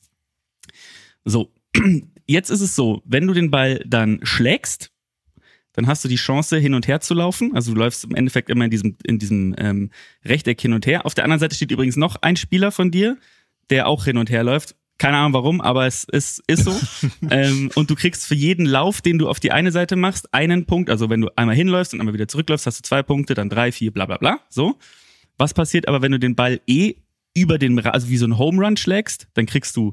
So, jetzt ist es so, wenn du den Ball dann schlägst, dann hast du die Chance, hin und her zu laufen. Also du läufst im Endeffekt immer in diesem Rechteck hin und her. Auf der anderen Seite steht übrigens noch ein Spieler von dir, der auch hin und her läuft. Keine Ahnung warum, aber es ist so. Und du kriegst für jeden Lauf, den du auf die eine Seite machst, einen Punkt. Also wenn du einmal hinläufst und einmal wieder zurückläufst, hast du 2 Punkte, dann 3, 4, bla bla bla. So. Was passiert aber, wenn du den Ball über also wie so ein Home Run schlägst, dann kriegst du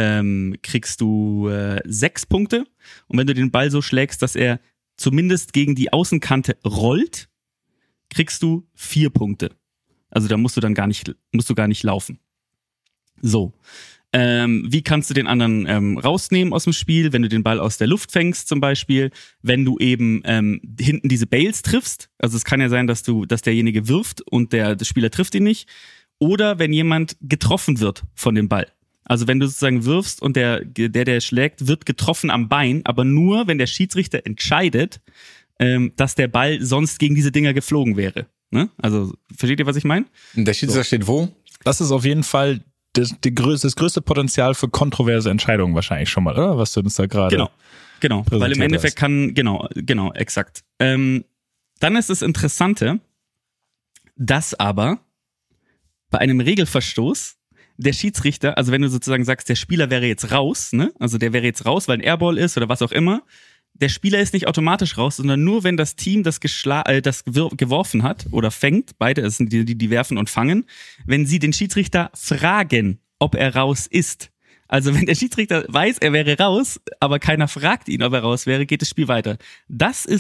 6 Punkte. Und wenn du den Ball so schlägst, dass er zumindest gegen die Außenkante rollt, kriegst du 4 Punkte. Also da musst du gar nicht laufen. So. Wie kannst du den anderen rausnehmen aus dem Spiel, wenn du den Ball aus der Luft fängst zum Beispiel, wenn du eben hinten diese Bales triffst, also es kann ja sein, dass derjenige wirft und der Spieler trifft ihn nicht, oder wenn jemand getroffen wird von dem Ball. Also wenn du sozusagen wirfst und der schlägt, wird getroffen am Bein, aber nur, wenn der Schiedsrichter entscheidet, dass der Ball sonst gegen diese Dinger geflogen wäre. Ne? Also, versteht ihr, was ich meine? Der Schiedsrichter steht wo? Das ist auf jeden Fall das größte Potenzial für kontroverse Entscheidungen wahrscheinlich schon mal, oder? Was du uns da gerade Genau, weil im Endeffekt genau, exakt. Dann ist das Interessante, dass aber bei einem Regelverstoß der Schiedsrichter, also wenn du sozusagen sagst, der Spieler wäre jetzt raus, ne? Also der wäre jetzt raus, weil ein Airball ist oder was auch immer, der Spieler ist nicht automatisch raus, sondern nur, wenn das Team, das geworfen hat oder fängt, beide, das sind die werfen und fangen, wenn sie den Schiedsrichter fragen, ob er raus ist. Also wenn der Schiedsrichter weiß, er wäre raus, aber keiner fragt ihn, ob er raus wäre, geht das Spiel weiter.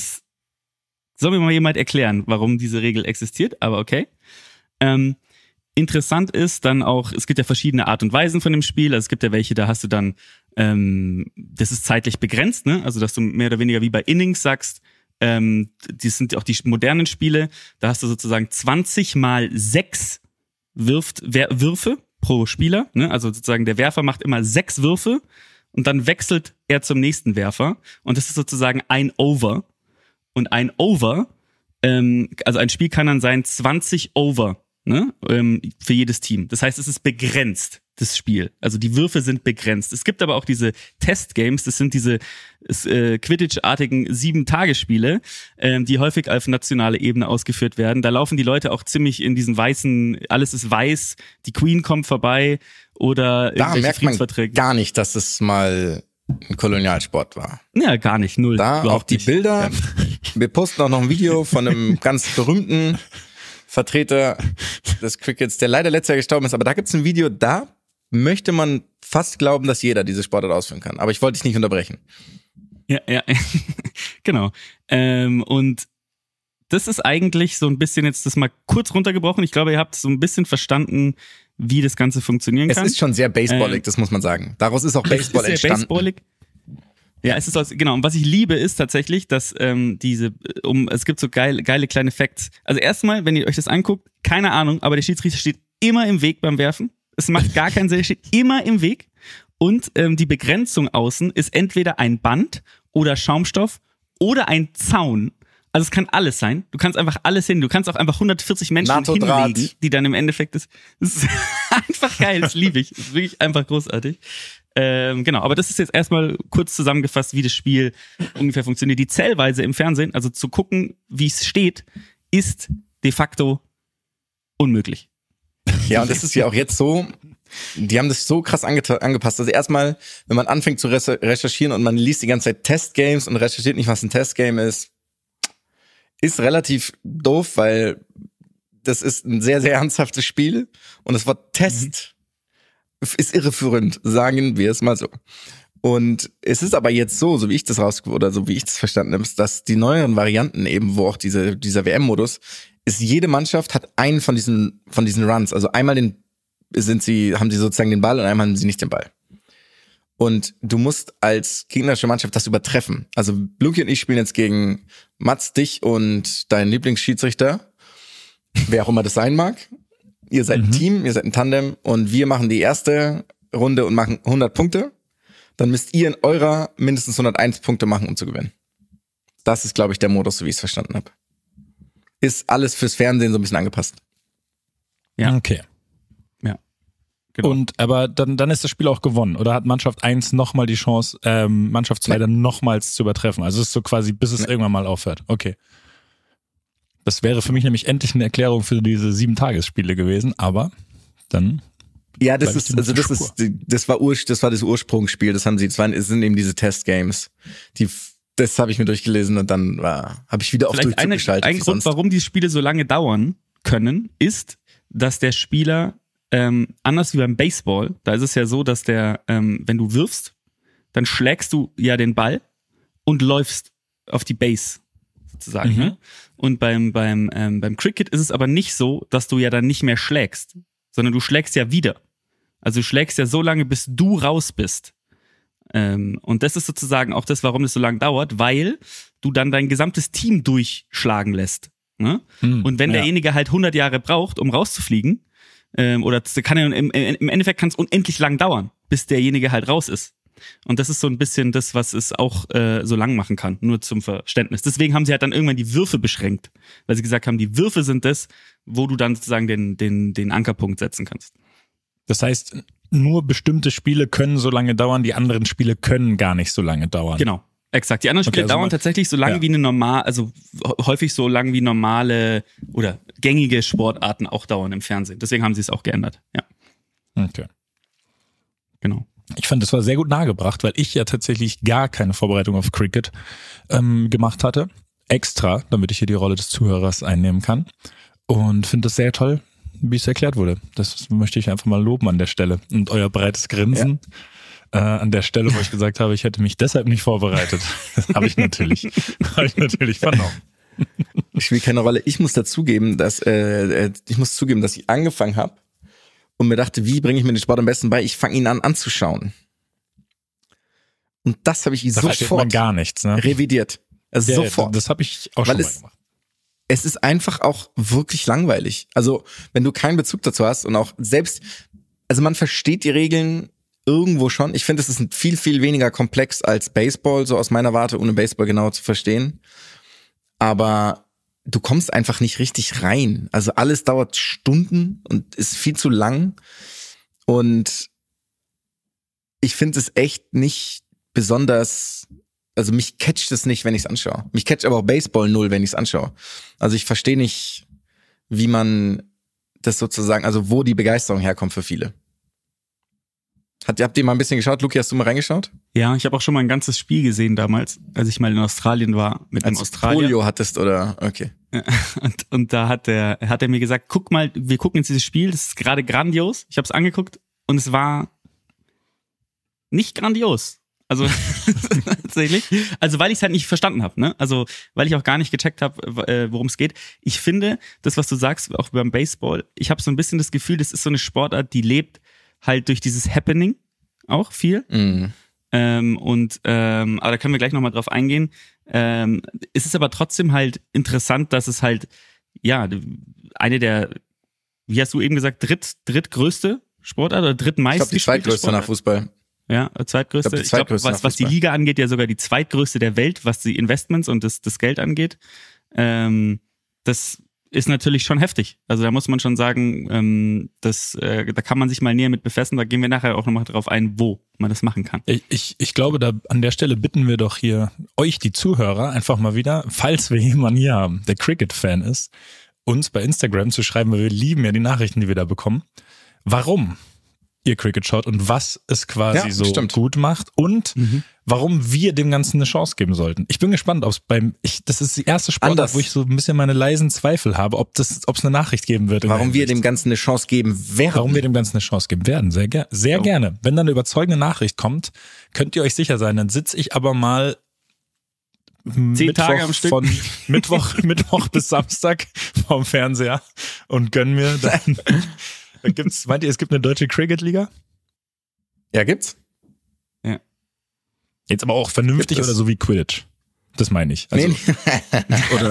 Soll mir mal jemand erklären, warum diese Regel existiert, aber okay. Interessant ist dann auch, es gibt ja verschiedene Art und Weisen von dem Spiel. Also es gibt ja welche, da hast du dann, das ist zeitlich begrenzt, ne? Also dass du mehr oder weniger wie bei Innings sagst, die sind auch die modernen Spiele, da hast du sozusagen 20 mal 6 Würfe pro Spieler, ne? Also sozusagen der Werfer macht immer 6 Würfe und dann wechselt er zum nächsten Werfer und das ist sozusagen ein Over. Und ein Over, also ein Spiel kann dann sein 20 Over, ne? Für jedes Team. Das heißt, es ist begrenzt, das Spiel. Also die Würfe sind begrenzt. Es gibt aber auch diese Testgames, das sind diese Quidditch-artigen 7-Tage-Spiele, die häufig auf nationaler Ebene ausgeführt werden. Da laufen die Leute auch ziemlich in diesen weißen, alles ist weiß, die Queen kommt vorbei oder Da irgendwelche merkt man Friedensverträge. gar nicht, dass es mal ein Kolonialsport war. Ja, gar nicht, null. Da überhaupt auch die nicht. Bilder. Wir posten auch noch ein Video von einem ganz berühmten Vertreter des Crickets, der leider letztes Jahr gestorben ist. Aber da gibt's ein Video, da möchte man fast glauben, dass jeder diese Sportart ausführen kann. Aber ich wollte dich nicht unterbrechen. Ja, genau. Und das ist eigentlich so ein bisschen jetzt das mal kurz runtergebrochen. Ich glaube, ihr habt so ein bisschen verstanden, wie das Ganze funktionieren kann. Es ist schon sehr baseballig, das muss man sagen. Daraus ist auch Baseball Es ist sehr entstanden. baseballig. Ja, es ist genau. Und was ich liebe, ist tatsächlich, dass es gibt so geile kleine Facts. Also erstmal, wenn ihr euch das anguckt, keine Ahnung, aber der Schiedsrichter steht immer im Weg beim Werfen. Es macht gar keinen Sinn, er steht immer im Weg. Und die Begrenzung außen ist entweder ein Band oder Schaumstoff oder ein Zaun. Also es kann alles sein. Du kannst einfach alles hin. Du kannst auch einfach 140 Menschen NATO-Draht. hinlegen, die dann im Endeffekt das ist einfach geil. Das liebe ich. Das ist wirklich einfach großartig. Genau, aber das ist jetzt erstmal kurz zusammengefasst, wie das Spiel ungefähr funktioniert. Die Zählweise im Fernsehen, also zu gucken, wie es steht, ist de facto unmöglich. Ja, und das ist ja auch jetzt so, die haben das so krass angepasst. Also erstmal, wenn man anfängt zu recherchieren und man liest die ganze Zeit Testgames und recherchiert nicht, was ein Testgame ist relativ doof, weil das ist ein sehr, sehr ernsthaftes Spiel und das Wort Test ist irreführend, sagen wir es mal so. Und es ist aber jetzt so wie ich das so wie ich das verstanden habe, dass die neueren Varianten eben, wo auch dieser WM-Modus ist, jede Mannschaft hat einen von diesen Runs. Also einmal haben sie sozusagen den Ball und einmal haben sie nicht den Ball. Und du musst als gegnerische Mannschaft das übertreffen. Also Bluki und ich spielen jetzt gegen Mats, dich und deinen Lieblingsschiedsrichter, wer auch immer das sein mag. Ihr seid ein Team, ihr seid ein Tandem und wir machen die erste Runde und machen 100 Punkte. Dann müsst ihr in eurer mindestens 101 Punkte machen, um zu gewinnen. Das ist, glaube ich, der Modus, so wie ich es verstanden habe. Ist alles fürs Fernsehen so ein bisschen angepasst. Ja. Okay. Ja. Genau. Und aber dann ist das Spiel auch gewonnen. Oder hat Mannschaft 1 nochmal die Chance, Mannschaft 2 dann nochmals zu übertreffen? Also es ist so quasi, bis es irgendwann mal aufhört. Okay. Das wäre für mich nämlich endlich eine Erklärung für diese 7-Tagesspiele gewesen, aber dann. Ja, das war das Ursprungsspiel, es sind eben diese Testgames. Das habe ich mir durchgelesen und dann habe ich wieder auf Durchzug geschaltet. Ein Grund, warum die Spiele so lange dauern können, ist, dass der Spieler, anders wie beim Baseball, da ist es ja so, dass wenn du wirfst, dann schlägst du ja den Ball und läufst auf die Base, sozusagen. Ne? Und beim Cricket ist es aber nicht so, dass du ja dann nicht mehr schlägst, sondern du schlägst ja wieder. Also du schlägst ja so lange, bis du raus bist. Und das ist sozusagen auch das, warum es so lange dauert, weil du dann dein gesamtes Team durchschlagen lässt. Ne? Und wenn derjenige halt 100 Jahre braucht, um rauszufliegen, oder im Endeffekt kann es unendlich lang dauern, bis derjenige halt raus ist. Und das ist so ein bisschen das, was es auch so lang machen kann, nur zum Verständnis. Deswegen haben sie halt dann irgendwann die Würfe beschränkt, weil sie gesagt haben, die Würfe sind das, wo du dann sozusagen den Ankerpunkt setzen kannst. Das heißt, nur bestimmte Spiele können so lange dauern, die anderen Spiele können gar nicht so lange dauern. Genau, exakt. Die anderen Spiele dauern tatsächlich so lange wie häufig so lange wie normale oder gängige Sportarten auch dauern im Fernsehen. Deswegen haben sie es auch geändert. Ja. Okay. Genau. Ich fand, das war sehr gut nahegebracht, weil ich ja tatsächlich gar keine Vorbereitung auf Cricket gemacht hatte. Extra, damit ich hier die Rolle des Zuhörers einnehmen kann. Und finde das sehr toll, wie es erklärt wurde. Das möchte ich einfach mal loben an der Stelle. Und euer breites Grinsen an der Stelle, wo ich gesagt habe, ich hätte mich deshalb nicht vorbereitet. Das habe ich natürlich vernommen. Spielt keine Rolle. Ich muss zugeben, dass ich angefangen habe, und mir dachte, wie bringe ich mir den Sport am besten bei? Ich fange ihn an anzuschauen. Und das habe ich Da versteht man sofort gar nichts, ne? revidiert. Also Ja, sofort. Das habe ich auch schon Weil mal es- gemacht. Es ist einfach auch wirklich langweilig. Also, wenn du keinen Bezug dazu hast und auch selbst, also man versteht die Regeln irgendwo schon. Ich finde, es ist viel, viel weniger komplex als Baseball, so aus meiner Warte, ohne Baseball genau zu verstehen. Aber du kommst einfach nicht richtig rein. Also alles dauert Stunden und ist viel zu lang. Und ich finde es echt nicht besonders, also mich catcht es nicht, wenn ich es anschaue. Mich catcht aber auch Baseball null, wenn ich es anschaue. Also ich verstehe nicht, wie man das sozusagen, also wo die Begeisterung herkommt für viele. Habt ihr mal ein bisschen geschaut? Luki, hast du mal reingeschaut? Ja, ich habe auch schon mal ein ganzes Spiel gesehen damals, als ich mal in Australien war mit einem Als du Australier. Polio hattest oder, okay. Ja, und da hat er mir gesagt, guck mal, wir gucken jetzt dieses Spiel, das ist gerade grandios. Ich habe es angeguckt und es war nicht grandios. Also tatsächlich. Also weil ich es halt nicht verstanden habe, ne? Also weil ich auch gar nicht gecheckt habe, worum es geht. Ich finde, das, was du sagst, auch beim Baseball, ich habe so ein bisschen das Gefühl, das ist so eine Sportart, die lebt halt durch dieses Happening auch viel. Mhm. Aber da können wir gleich nochmal drauf eingehen. Es ist aber trotzdem halt interessant, dass es halt, ja, eine der, wie hast du eben gesagt, drittgrößte Sportart oder Ich drittmeist glaube, die zweitgrößte nach Fußball. Ja, zweitgrößte. Ich glaub, die Ich glaube, zweitgrößte nach was die Fußball. Liga angeht, ja sogar die zweitgrößte der Welt, was die Investments und das Geld angeht. Das ist natürlich schon heftig. Also da muss man schon sagen, da kann man sich mal näher mit befassen. Da gehen wir nachher auch nochmal drauf ein, wo man das machen kann. Ich glaube, da an der Stelle bitten wir doch hier euch, die Zuhörer, einfach mal wieder, falls wir jemanden hier haben, der Cricket-Fan ist, uns bei Instagram zu schreiben, weil wir lieben ja die Nachrichten, die wir da bekommen, warum ihr Cricket schaut und was es quasi Ja, so stimmt. gut macht und warum wir dem Ganzen eine Chance geben sollten. Ich bin gespannt, ob es das ist die erste Sportart, Anders. wo ich so ein bisschen meine leisen Zweifel habe, ob es eine Nachricht geben wird. in Warum der wir Hinsicht. dem Ganzen eine Chance geben werden. Warum wir dem Ganzen eine Chance geben werden. Sehr gerne. Wenn dann eine überzeugende Nachricht kommt, könnt ihr euch sicher sein, dann sitze ich aber mal 10 Tage am Stück. von Mittwoch bis Samstag vorm Fernseher und gönn mir dann. Meint ihr, es gibt eine deutsche Cricket-Liga? Ja, gibt's? Jetzt aber auch vernünftig Gibt es. oder so wie Quidditch? Das meine ich. Also, Nee. oder,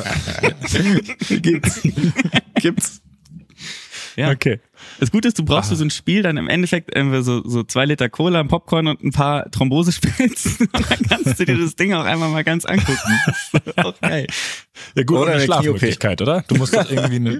Gibt's. Ja. okay. Das Gute ist, du brauchst für so ein Spiel dann im Endeffekt so 2 Liter Cola, ein Popcorn und ein paar Thrombosespritzen. Und dann kannst du dir das Ding auch einmal mal ganz angucken. Das ist auch geil. Ja gut, Oder oder eine eine Schlafmöglichkeit, oder? Du musst doch irgendwie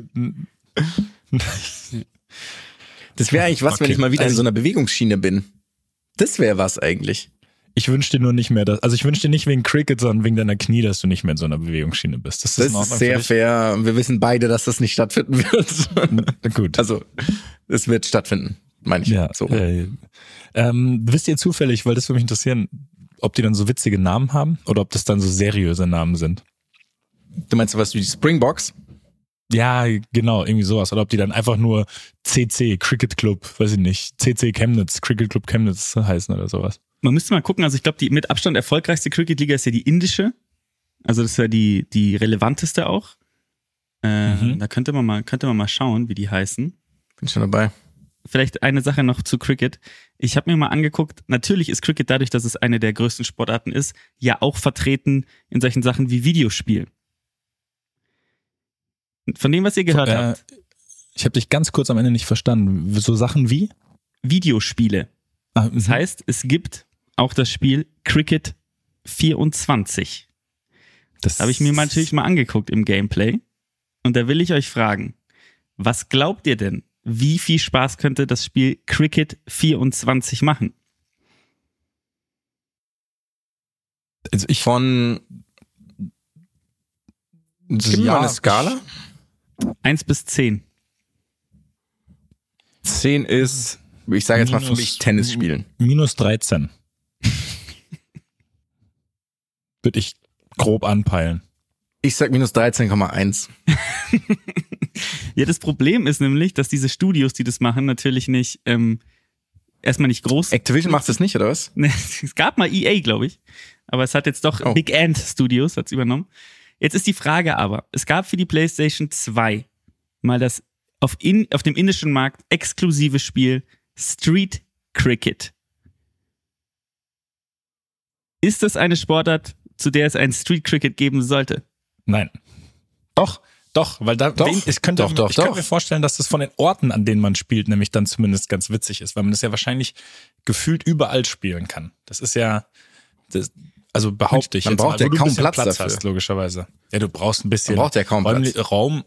Das wäre eigentlich was, wenn Okay. ich mal wieder in Also- so einer Bewegungsschiene bin. Das wäre was eigentlich. Ich wünsche dir nur nicht mehr, ich wünsche dir nicht wegen Cricket, sondern wegen deiner Knie, dass du nicht mehr in so einer Bewegungsschiene bist. Das in ist Ordnung sehr für dich? fair. Wir wissen beide, dass das nicht stattfinden wird. Na gut. Also, es wird stattfinden, meine ich. Ja, So. wisst ihr zufällig, weil das würde mich interessieren, ob die dann so witzige Namen haben oder ob das dann so seriöse Namen sind? Du meinst sowas wie die Springboks? Ja, genau, irgendwie sowas. Oder ob die dann einfach nur CC, Cricket Club, weiß ich nicht, CC Chemnitz, Cricket Club Chemnitz heißen oder sowas. Man müsste mal gucken, also ich glaube, die mit Abstand erfolgreichste Cricket-Liga ist ja die indische. Also das wäre die relevanteste auch. Da könnte man mal schauen, wie die heißen. Bin schon dabei. Vielleicht eine Sache noch zu Cricket. Ich habe mir mal angeguckt, natürlich ist Cricket dadurch, dass es eine der größten Sportarten ist, ja auch vertreten in solchen Sachen wie Videospiel. Von dem, was ihr gehört habt. Ich habe dich ganz kurz am Ende nicht verstanden. So Sachen wie? Videospiele. Ah, Das heißt, es gibt auch das Spiel Cricket 24. das Habe ich mir natürlich mal angeguckt im Gameplay. Und da will ich euch fragen, was glaubt ihr denn? Wie viel Spaß könnte das Spiel Cricket 24 machen? Also ich Von Gib mir mal eine Skala. 1 bis 10. 10 ist, ich sage jetzt mal für mich, Tennis spielen. minus 13. Würde ich grob anpeilen. Ich sag minus 13,1. Ja, das Problem ist nämlich, dass diese Studios, die das machen, natürlich nicht, erstmal nicht groß. Activision macht das nicht, oder was? Ne, es gab mal EA, glaube ich. Aber es hat jetzt doch Oh. Big Ant Studios hat's übernommen. Jetzt ist die Frage aber, es gab für die PlayStation 2 mal das auf dem indischen Markt exklusives Spiel Street Cricket. Ist das eine Sportart, zu der es ein Street Cricket geben sollte? Nein. Doch, weil ich könnte mir vorstellen, dass das von den Orten, an denen man spielt, nämlich dann zumindest ganz witzig ist, weil man das ja wahrscheinlich gefühlt überall spielen kann. Das ist ja, also behaupte ich man jetzt braucht mal, ja wo du kaum ein bisschen Platz Platz dafür. hast, logischerweise. Ja, du brauchst ein bisschen Man braucht ja kaum Platz. Raum.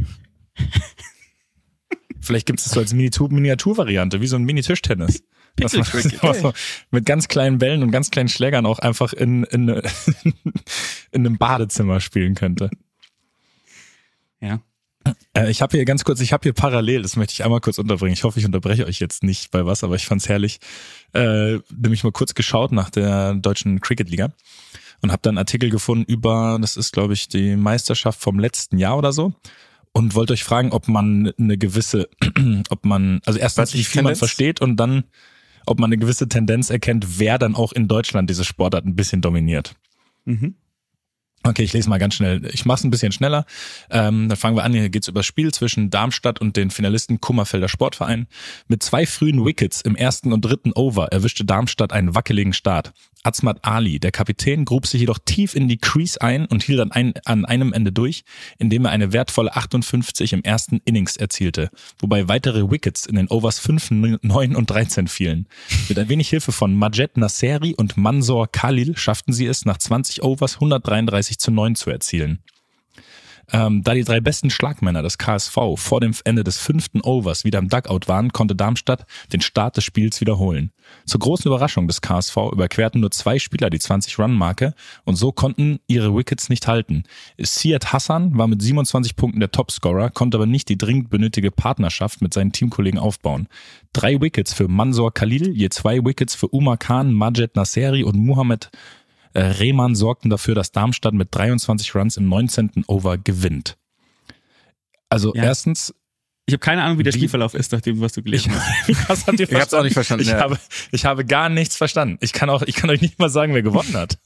Vielleicht gibt es das so als Miniaturvariante, wie so ein Mini-Tischtennis. Was man so mit ganz kleinen Bällen und ganz kleinen Schlägern auch einfach in einem Badezimmer spielen könnte. Ja. Ich habe hier parallel, das möchte ich einmal kurz unterbringen. Ich hoffe, ich unterbreche euch jetzt nicht bei was, aber ich fand's herrlich. Nämlich mal kurz geschaut nach der deutschen Cricket-Liga und habe dann einen Artikel gefunden über, das ist glaube ich die Meisterschaft vom letzten Jahr oder so. Und wollte euch fragen, ob man eine gewisse, also erstens wie viel man versteht und dann, ob man eine gewisse Tendenz erkennt, wer dann auch in Deutschland diese Sportart ein bisschen dominiert. Mhm. Okay, ich lese mal ganz schnell. Ich mache es ein bisschen schneller. Dann fangen wir an. Hier geht's über das Spiel zwischen Darmstadt und den Finalisten Kummerfelder Sportverein. Mit 2 frühen Wickets im 1. und 3. Over erwischte Darmstadt einen wackeligen Start. Azmat Ali, der Kapitän, grub sich jedoch tief in die Crease ein und hielt an einem Ende durch, indem er eine wertvolle 58 im ersten Innings erzielte, wobei weitere Wickets in den Overs 5, 9 und 13 fielen. Mit ein wenig Hilfe von Majed Nasseri und Mansoor Khalil schafften sie es, nach 20 Overs 133:9 zu erzielen. Da die 3 besten Schlagmänner des KSV vor dem Ende des 5. Overs wieder im Dugout waren, konnte Darmstadt den Start des Spiels wiederholen. Zur großen Überraschung des KSV überquerten nur 2 Spieler die 20-Run-Marke und so konnten ihre Wickets nicht halten. Siad Hassan war mit 27 Punkten der Topscorer, konnte aber nicht die dringend benötigte Partnerschaft mit seinen Teamkollegen aufbauen. 3 Wickets für Mansoor Khalil, je 2 Wickets für Umar Khan, Majed Nasseri und Mohammed Rehman sorgten dafür, dass Darmstadt mit 23 Runs im 19. Over gewinnt. Also erstens... Ich habe keine Ahnung, wie der Spielverlauf ist, nachdem was du gelesen hast. Was habt ihr verstanden? Ich hab's auch nicht verstanden. Ich habe gar nichts verstanden. Ich kann euch nicht mal sagen, wer gewonnen hat.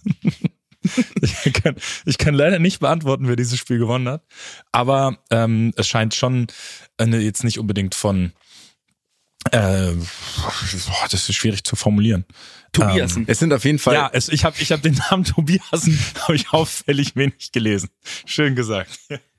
Ich kann leider nicht beantworten, wer dieses Spiel gewonnen hat. Aber es scheint schon jetzt nicht unbedingt von... das ist schwierig zu formulieren. Tobiasen. Es sind auf jeden Fall... Ja, ich hab den Namen Tobiasen habe ich auffällig wenig gelesen. Schön gesagt.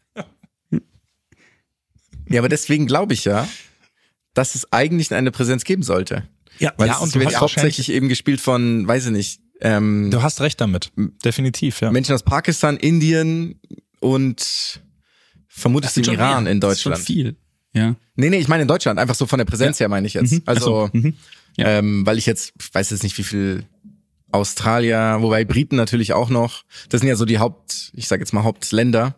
Ja, aber deswegen glaube ich ja, dass es eigentlich eine Präsenz geben sollte. Ja, Weil ja, es und wird hauptsächlich eben gespielt von, weiß ich nicht, du hast recht damit. Definitiv, ja. Menschen aus Pakistan, Indien und vermutlich dem Iran in Deutschland. Das ist schon viel. Ja. Nee, ich meine in Deutschland, einfach so von der Präsenz her meine ich jetzt. Also, weil ich weiß jetzt nicht, wie viel Australier, wobei Briten natürlich auch noch. Das sind ja so die Hauptländer.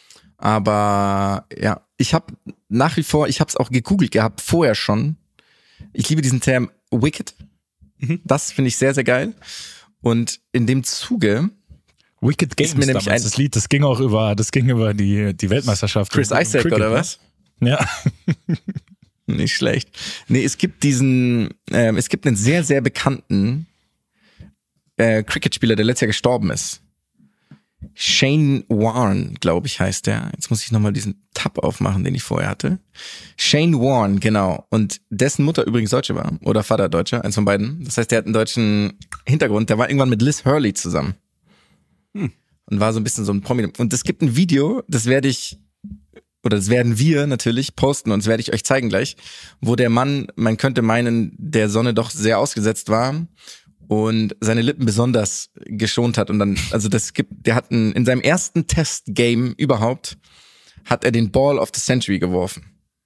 Aber ja, ich habe nach wie vor, ich habe es auch gegoogelt gehabt, vorher schon. Ich liebe diesen Term Wicket. Das finde ich sehr, sehr geil. Und in dem Zuge Wicked Games, mir nämlich damals, das Lied, das ging über die Weltmeisterschaft. Chris Isaac Cricket, oder was? Ja. Nicht schlecht. Nee, es gibt einen sehr, sehr bekannten Cricket-Spieler, der letztes Jahr gestorben ist. Shane Warne, glaube ich, heißt der. Jetzt muss ich nochmal diesen Tab aufmachen, den ich vorher hatte. Shane Warne, genau. Und dessen Mutter übrigens Deutsche war. Oder Vater Deutscher, eins von beiden. Das heißt, der hat einen deutschen Hintergrund. Der war irgendwann mit Liz Hurley zusammen. Und war so ein bisschen so ein Prominent. Und es gibt ein Video, das werden wir natürlich posten und das werde ich euch zeigen gleich, wo der Mann, man könnte meinen, der Sonne doch sehr ausgesetzt war und seine Lippen besonders geschont hat und dann, also der hat in seinem ersten Testgame überhaupt, hat er den Ball of the Century geworfen.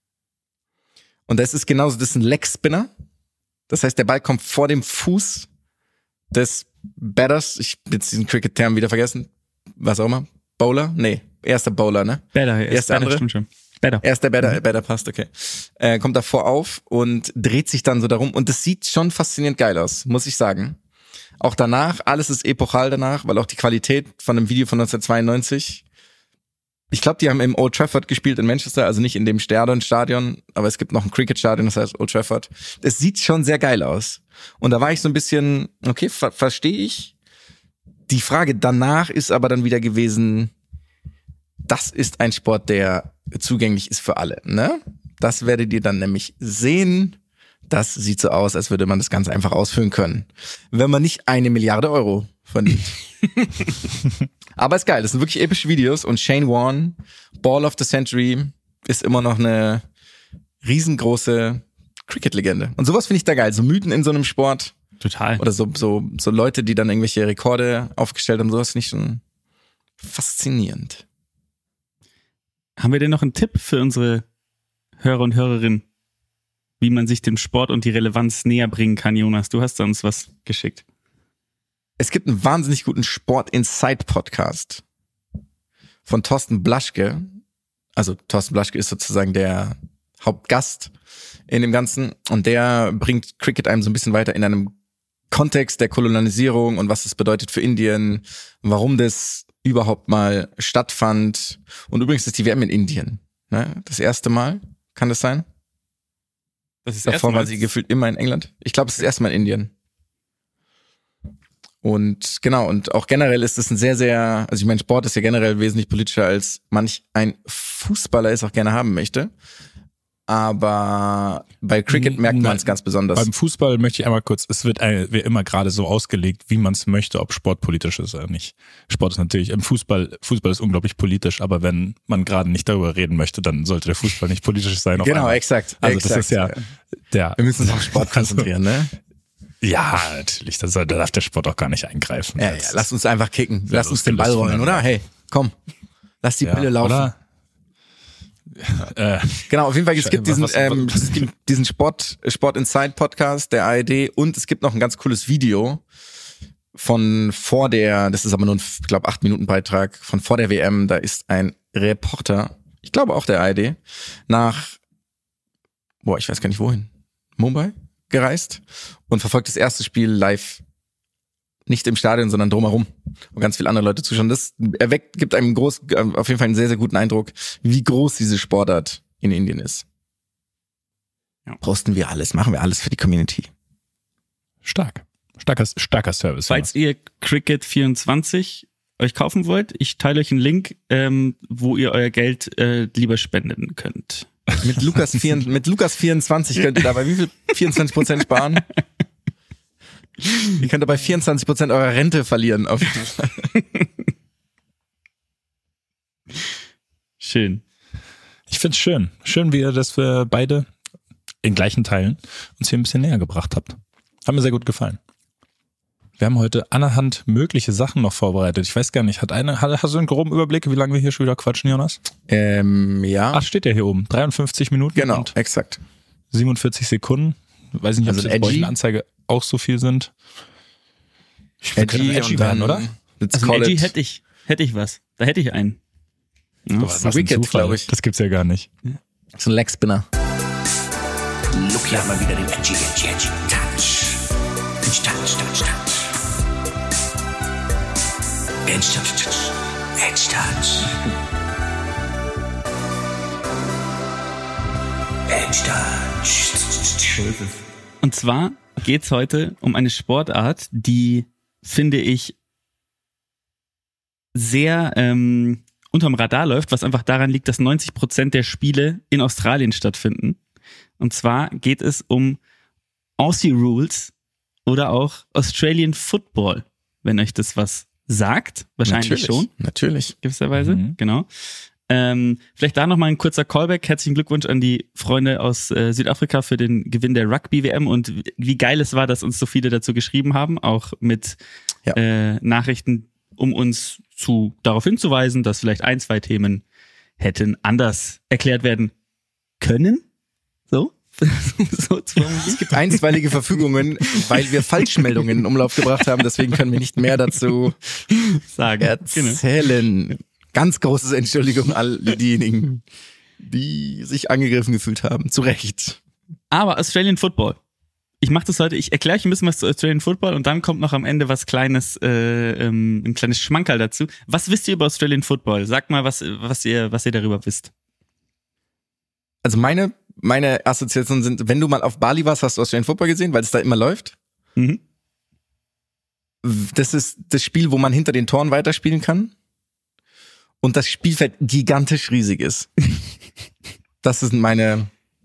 Und das ist ein Leg Spinner. Das heißt, der Ball kommt vor dem Fuß des Batters, ich hab jetzt diesen Cricket-Term wieder vergessen, was auch immer, Bowler? Nee, erster Bowler, ne? Erster andere? Stimmt schon. Erster Batter passt, okay. Kommt davor auf und dreht sich dann so darum und das sieht schon faszinierend geil aus, muss ich sagen. Auch danach, alles ist epochal danach, weil auch die Qualität von einem Video von 1992, ich glaube, die haben im Old Trafford gespielt in Manchester, also nicht in dem Stadion, aber es gibt noch ein Cricket-Stadion, das heißt Old Trafford. Das sieht schon sehr geil aus. Und da war ich so ein bisschen, okay, verstehe ich. Die Frage danach ist aber dann wieder gewesen, das ist ein Sport, der zugänglich ist für alle, ne? Das werdet ihr dann nämlich sehen. Das sieht so aus, als würde man das ganz einfach ausfüllen können, wenn man nicht 1 Milliarde Euro verdient. Aber ist geil, das sind wirklich epische Videos und Shane Warne, Ball of the Century, ist immer noch eine riesengroße Cricket-Legende. Und sowas finde ich da geil, so Mythen in so einem Sport. Total. Oder so Leute, die dann irgendwelche Rekorde aufgestellt haben, sowas finde ich schon faszinierend. Haben wir denn noch einen Tipp für unsere Hörer und Hörerinnen, wie man sich dem Sport und die Relevanz näher bringen kann, Jonas? Du hast uns was geschickt. Es gibt einen wahnsinnig guten Sport-Insight-Podcast von Thorsten Blaschke. Also Thorsten Blaschke ist sozusagen der Hauptgast in dem Ganzen und der bringt Cricket einem so ein bisschen weiter in einem Kontext der Kolonialisierung und was das bedeutet für Indien, warum das überhaupt mal stattfand. Und übrigens ist die WM in Indien. Ne? Das erste Mal, kann das sein? Das ist Davor war sie gefühlt immer in England. Ich glaube, es ist das erste Mal in Indien. Und genau, und auch generell ist es ein sehr, sehr, also ich meine, Sport ist ja generell wesentlich politischer, als manch ein Fußballer es auch gerne haben möchte. Aber bei Cricket merkt man es ganz besonders. Beim Fußball möchte ich einmal kurz, es wird wie immer gerade so ausgelegt, wie man es möchte, ob Sport politisch ist oder nicht. Sport ist natürlich, Fußball ist unglaublich politisch, aber wenn man gerade nicht darüber reden möchte, dann sollte der Fußball nicht politisch sein. Genau, exakt. Also das ist ja wir müssen uns auf Sport konzentrieren, ne? Ja, natürlich, da darf der Sport auch gar nicht eingreifen. Ja, lass uns einfach kicken, lass uns den Ball rollen, oder? Hey, komm, lass die Pille laufen. Oder? Genau, auf jeden Fall, es gibt diesen Sport Insight Podcast der ARD und es gibt noch ein ganz cooles Video von vor der, das ist aber nur ein, ich glaube, 8-Minuten-Beitrag von vor der WM, da ist ein Reporter, ich glaube auch der ARD, nach, ich weiß gar nicht wohin, Mumbai gereist und verfolgt das erste Spiel live, nicht im Stadion, sondern drumherum, wo ganz viele andere Leute zuschauen. Das gibt einem auf jeden Fall einen sehr, sehr guten Eindruck, wie groß diese Sportart in Indien ist. Ja. Posten wir alles, machen wir alles für die Community. Starker Service. Falls ihr Cricket 24 euch kaufen wollt, ich teile euch einen Link, wo ihr euer Geld lieber spenden könnt. Mit Lukas 24 könnt ihr dabei wie viel 24% sparen? Ihr könnt dabei 24% eurer Rente verlieren. Auf jeden Fall. Schön. Ich find's schön. Schön, wie ihr das für beide in gleichen Teilen uns hier ein bisschen näher gebracht habt. Hat mir sehr gut gefallen. Wir haben heute allerhand mögliche Sachen noch vorbereitet. Ich weiß gar nicht, hast du einen groben Überblick, wie lange wir hier schon wieder quatschen, Jonas? Ja. Ach, steht ja hier oben. 53 Minuten Genau, und exakt. 47 Sekunden. Weiß nicht, ob Also es bei euch in der Anzeige auch so viel sind. Edgy werden, oder? Also Edgy hätte ich was. Da hätte ich einen. Ja. Das ist Wicked, glaube ich. Das gibt's ja gar nicht. So ein Legspinner. Look, hier haben wir wieder den Edgy Touch. Edgy Touch. Edgy Touch. Edgy Touch. Edgy Touch. Und zwar geht's heute um eine Sportart, die, finde ich, sehr unterm Radar läuft, was einfach daran liegt, dass 90% der Spiele in Australien stattfinden. Und zwar geht es um Aussie Rules oder auch Australian Football, wenn euch das was sagt. Wahrscheinlich schon. Natürlich. Gewisserweise, genau. Vielleicht da nochmal ein kurzer Callback. Herzlichen Glückwunsch an die Freunde aus Südafrika für den Gewinn der Rugby-WM und wie geil es war, dass uns so viele dazu geschrieben haben, auch mit Nachrichten, um uns darauf hinzuweisen, dass vielleicht 1, 2 Themen hätten anders erklärt werden können. So es gibt einstweilige Verfügungen, weil wir Falschmeldungen in Umlauf gebracht haben, deswegen können wir nicht mehr dazu erzählen. Genau. Ganz großes Entschuldigung all diejenigen, die sich angegriffen gefühlt haben. Zu Recht. Aber Australian Football. Ich mache das heute, ich erkläre euch ein bisschen was zu Australian Football und dann kommt noch am Ende was Kleines, ein kleines Schmankerl dazu. Was wisst ihr über Australian Football? Sagt mal, was ihr darüber wisst. Also meine Assoziationen sind, wenn du mal auf Bali warst, hast du Australian Football gesehen, weil es da immer läuft. Mhm. Das ist das Spiel, wo man hinter den Toren weiterspielen kann. Und das Spielfeld gigantisch riesig ist. Das sind meine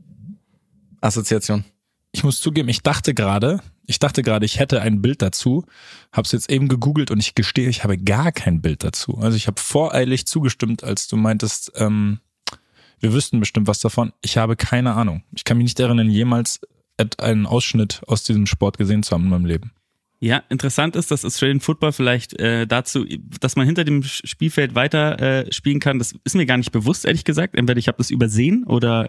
Assoziation. Ich muss zugeben, ich dachte gerade, ich hätte ein Bild dazu, habe es jetzt eben gegoogelt und ich gestehe, ich habe gar kein Bild dazu. Also ich habe voreilig zugestimmt, als du meintest, wir wüssten bestimmt was davon. Ich habe keine Ahnung. Ich kann mich nicht erinnern, jemals einen Ausschnitt aus diesem Sport gesehen zu haben in meinem Leben. Ja, interessant ist, dass Australian Football vielleicht dazu, dass man hinter dem Spielfeld weiter spielen kann, das ist mir gar nicht bewusst, ehrlich gesagt. Entweder ich habe das übersehen oder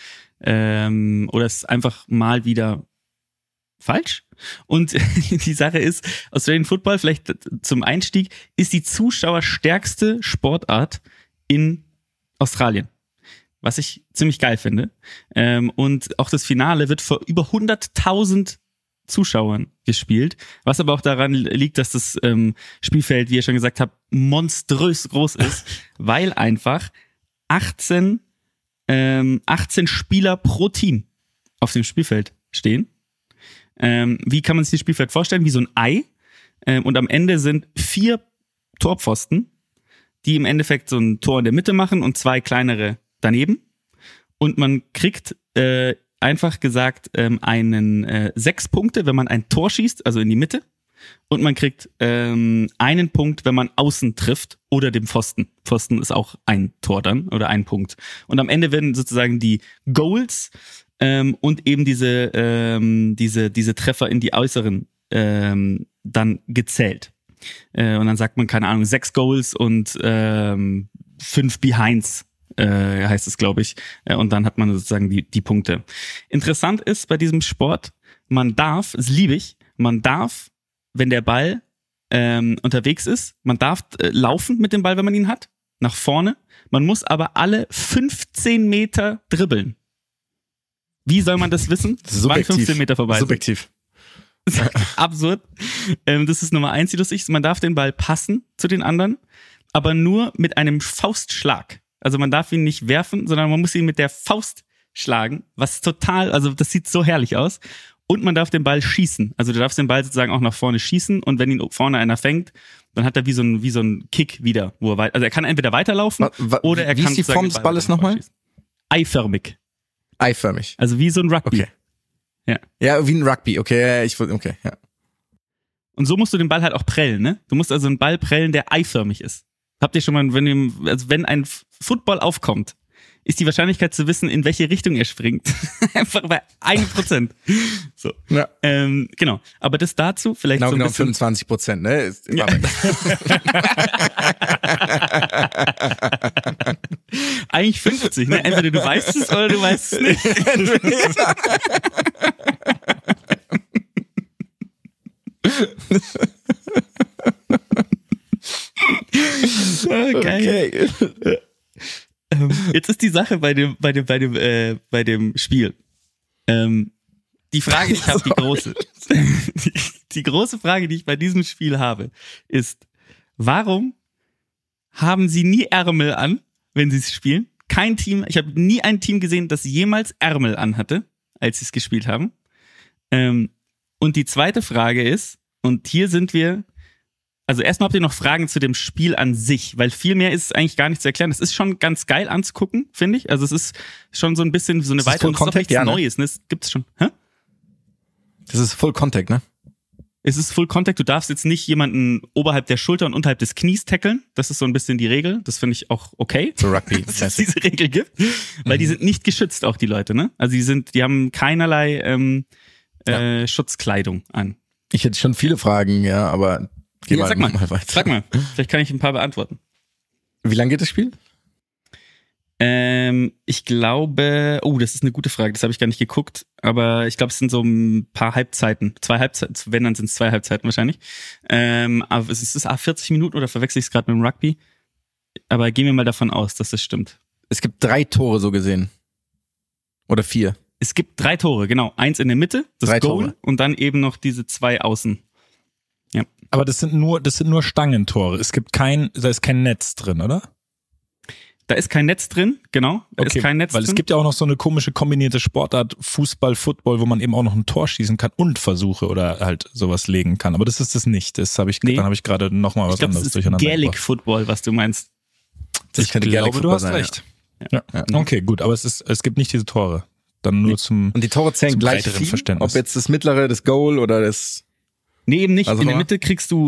es ist einfach mal wieder falsch. Und die Sache ist, Australian Football, vielleicht zum Einstieg, ist die zuschauerstärkste Sportart in Australien. Was ich ziemlich geil finde. Und auch das Finale wird vor über 100.000 Zuschauern gespielt, was aber auch daran liegt, dass das Spielfeld, wie ihr schon gesagt habt, monströs groß ist, weil einfach 18 Spieler pro Team auf dem Spielfeld stehen. Wie kann man sich das Spielfeld vorstellen? Wie so ein Ei. Und am Ende sind 4 Torpfosten, die im Endeffekt so ein Tor in der Mitte machen und 2 kleinere daneben. Und man kriegt einfach gesagt 6 Punkte, wenn man ein Tor schießt, also in die Mitte. Und man kriegt einen Punkt, wenn man außen trifft oder dem Pfosten. Pfosten ist auch ein Tor dann oder ein Punkt. Und am Ende werden sozusagen die Goals und eben diese Treffer in die äußeren dann gezählt. Und dann sagt man, keine Ahnung, 6 Goals und 5 Behinds. Heißt es, glaube ich. Und dann hat man sozusagen die Punkte. Interessant ist bei diesem Sport, das liebe ich, wenn der Ball unterwegs ist, man darf laufen mit dem Ball, wenn man ihn hat, nach vorne. Man muss aber alle 15 Meter dribbeln. Wie soll man das wissen? Subjektiv. Wann 15 Meter vorbei sind. Subjektiv. Absurd. Das ist Nummer 1, die lustig ist. Man darf den Ball passen zu den anderen, aber nur mit einem Faustschlag. Also man darf ihn nicht werfen, sondern man muss ihn mit der Faust schlagen, was total, also das sieht so herrlich aus. Und man darf den Ball schießen. Also du darfst den Ball sozusagen auch nach vorne schießen und wenn ihn vorne einer fängt, dann hat er wie so ein Kick wieder, also er kann entweder weiterlaufen oder er kann. Wie ist die Form des Balles nochmal? Eiförmig. Eiförmig. Also wie so ein Rugby. Okay. Ja. Ja, wie ein Rugby. Okay, ja. Und so musst du den Ball halt auch prellen, ne? Du musst also einen Ball prellen, der eiförmig ist. Habt ihr schon mal, wenn ein Football aufkommt, ist die Wahrscheinlichkeit zu wissen, in welche Richtung er springt, einfach bei 1%. So. Ja. Genau. Aber das dazu vielleicht so ein bisschen. 25%, ne? Ist immer Eigentlich 50, ne? Entweder du weißt es oder du weißt es nicht. Okay. Jetzt ist die Sache bei dem Spiel. Die Frage, die ich habe, die große. Die große Frage, die ich bei diesem Spiel habe, ist, warum haben sie nie Ärmel an, wenn sie es spielen? Kein Team, ich habe nie ein Team gesehen, das jemals Ärmel anhatte, als sie es gespielt haben. Und die zweite Frage ist, und hier sind wir, also erstmal habt ihr noch Fragen zu dem Spiel an sich, weil viel mehr ist eigentlich gar nicht zu erklären. Es ist schon ganz geil anzugucken, finde ich. Also es ist schon so ein bisschen so eine weitere, das ist auch nichts Neues, ne? Das gibt's schon. Hä? Das ist Full Contact, ne? Es ist Full Contact. Du darfst jetzt nicht jemanden oberhalb der Schulter und unterhalb des Knies tackeln. Das ist so ein bisschen die Regel. Das finde ich auch okay. So Rugby. Dass es diese Regel gibt. Weil die sind nicht geschützt, auch die Leute, ne? Also die haben keinerlei Schutzkleidung an. Ich hätte schon viele Fragen, ja, aber sag mal weiter. Sag mal. Vielleicht kann ich ein paar beantworten. Wie lange geht das Spiel? Ich glaube, das ist eine gute Frage, das habe ich gar nicht geguckt, aber ich glaube, es sind so ein paar Halbzeiten, 2 Halbzeiten, wenn, dann sind es 2 Halbzeiten wahrscheinlich. Aber es ist 40 Minuten oder verwechsel ich es gerade mit dem Rugby? Aber gehen wir mal davon aus, dass das stimmt. Es gibt 3 Tore so gesehen. Oder 4. Es gibt 3 Tore, genau. 1 in der Mitte, das 3 Goal Tore. Und dann eben noch diese 2 außen. Ja. Aber das sind nur Stangentore. Da ist kein Netz drin, oder? Da ist kein Netz drin, genau. Da ist kein Netz weil drin. Es gibt ja auch noch so eine komische kombinierte Sportart, Fußball, Football, wo man eben auch noch ein Tor schießen kann und Versuche oder halt sowas legen kann. Aber das ist es nicht. Dann habe ich gerade nochmal was anderes durcheinander gebracht. Gaelic Football, was du meinst. Das könnte Gaelic Football sein. Du hast recht. Ja. Okay, gut. Aber es gibt nicht diese Tore. Dann nur zum Und die Tore zählen zum gleich breiteren viel? Verständnis. Ob jetzt das mittlere, das Goal oder das... Nee, eben nicht. Also In der mal- Mitte kriegst du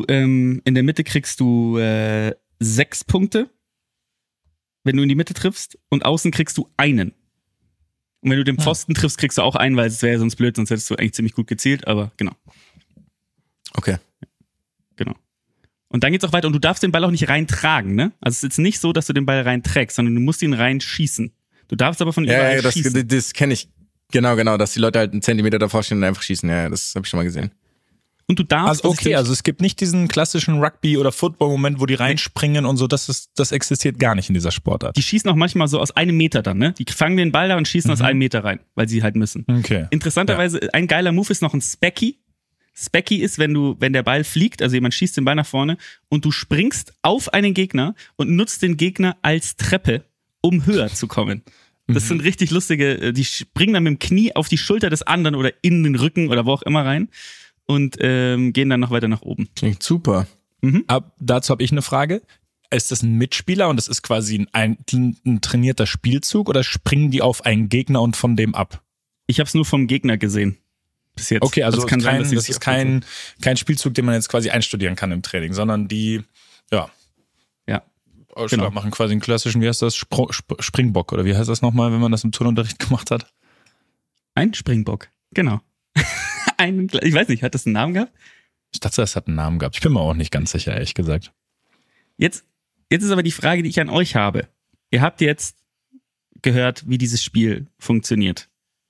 6 Punkte, wenn du in die Mitte triffst, und außen kriegst du einen. Und wenn du den Pfosten triffst, kriegst du auch einen, weil es wäre ja sonst blöd, sonst hättest du eigentlich ziemlich gut gezielt, aber genau. Okay. Genau. Und dann geht's auch weiter und du darfst den Ball auch nicht reintragen, ne? Also es ist jetzt nicht so, dass du den Ball reinträgst, sondern du musst ihn reinschießen. Du darfst aber von überall Ja, schießen. das kenne ich. Genau, dass die Leute halt einen Zentimeter davor stehen und einfach schießen. Ja, das habe ich schon mal gesehen. Und du darfst... Also okay, also es gibt nicht diesen klassischen Rugby- oder Football-Moment, wo die reinspringen und so, das existiert gar nicht in dieser Sportart. Die schießen auch manchmal so aus 1 Meter dann, ne? Die fangen den Ball da und schießen aus 1 Meter rein, weil sie halt müssen. Okay. Interessanterweise, ein geiler Move ist noch ein Specky. Specky ist, wenn der Ball fliegt, also jemand schießt den Ball nach vorne und du springst auf einen Gegner und nutzt den Gegner als Treppe, um höher zu kommen. Das sind richtig lustige, die springen dann mit dem Knie auf die Schulter des anderen oder in den Rücken oder wo auch immer rein und gehen dann noch weiter nach oben. Klingt super. Dazu habe ich eine Frage. Ist das ein Mitspieler und das ist quasi ein trainierter Spielzug oder springen die auf einen Gegner und von dem ab? Ich habe es nur vom Gegner gesehen. Bis jetzt. Okay, also es kann sein, dass das ist kein Spielzug, den man jetzt quasi einstudieren kann im Training, sondern die, Ja. genau. machen quasi einen klassischen, wie heißt das, Springbock oder wie heißt das nochmal, wenn man das im Turnunterricht gemacht hat? Ein Springbock, genau. Ich weiß nicht, hat das einen Namen gehabt? Ich dachte, das hat einen Namen gehabt. Ich bin mir auch nicht ganz sicher, ehrlich gesagt. Jetzt ist aber die Frage, die ich an euch habe. Ihr habt jetzt gehört, wie dieses Spiel funktioniert.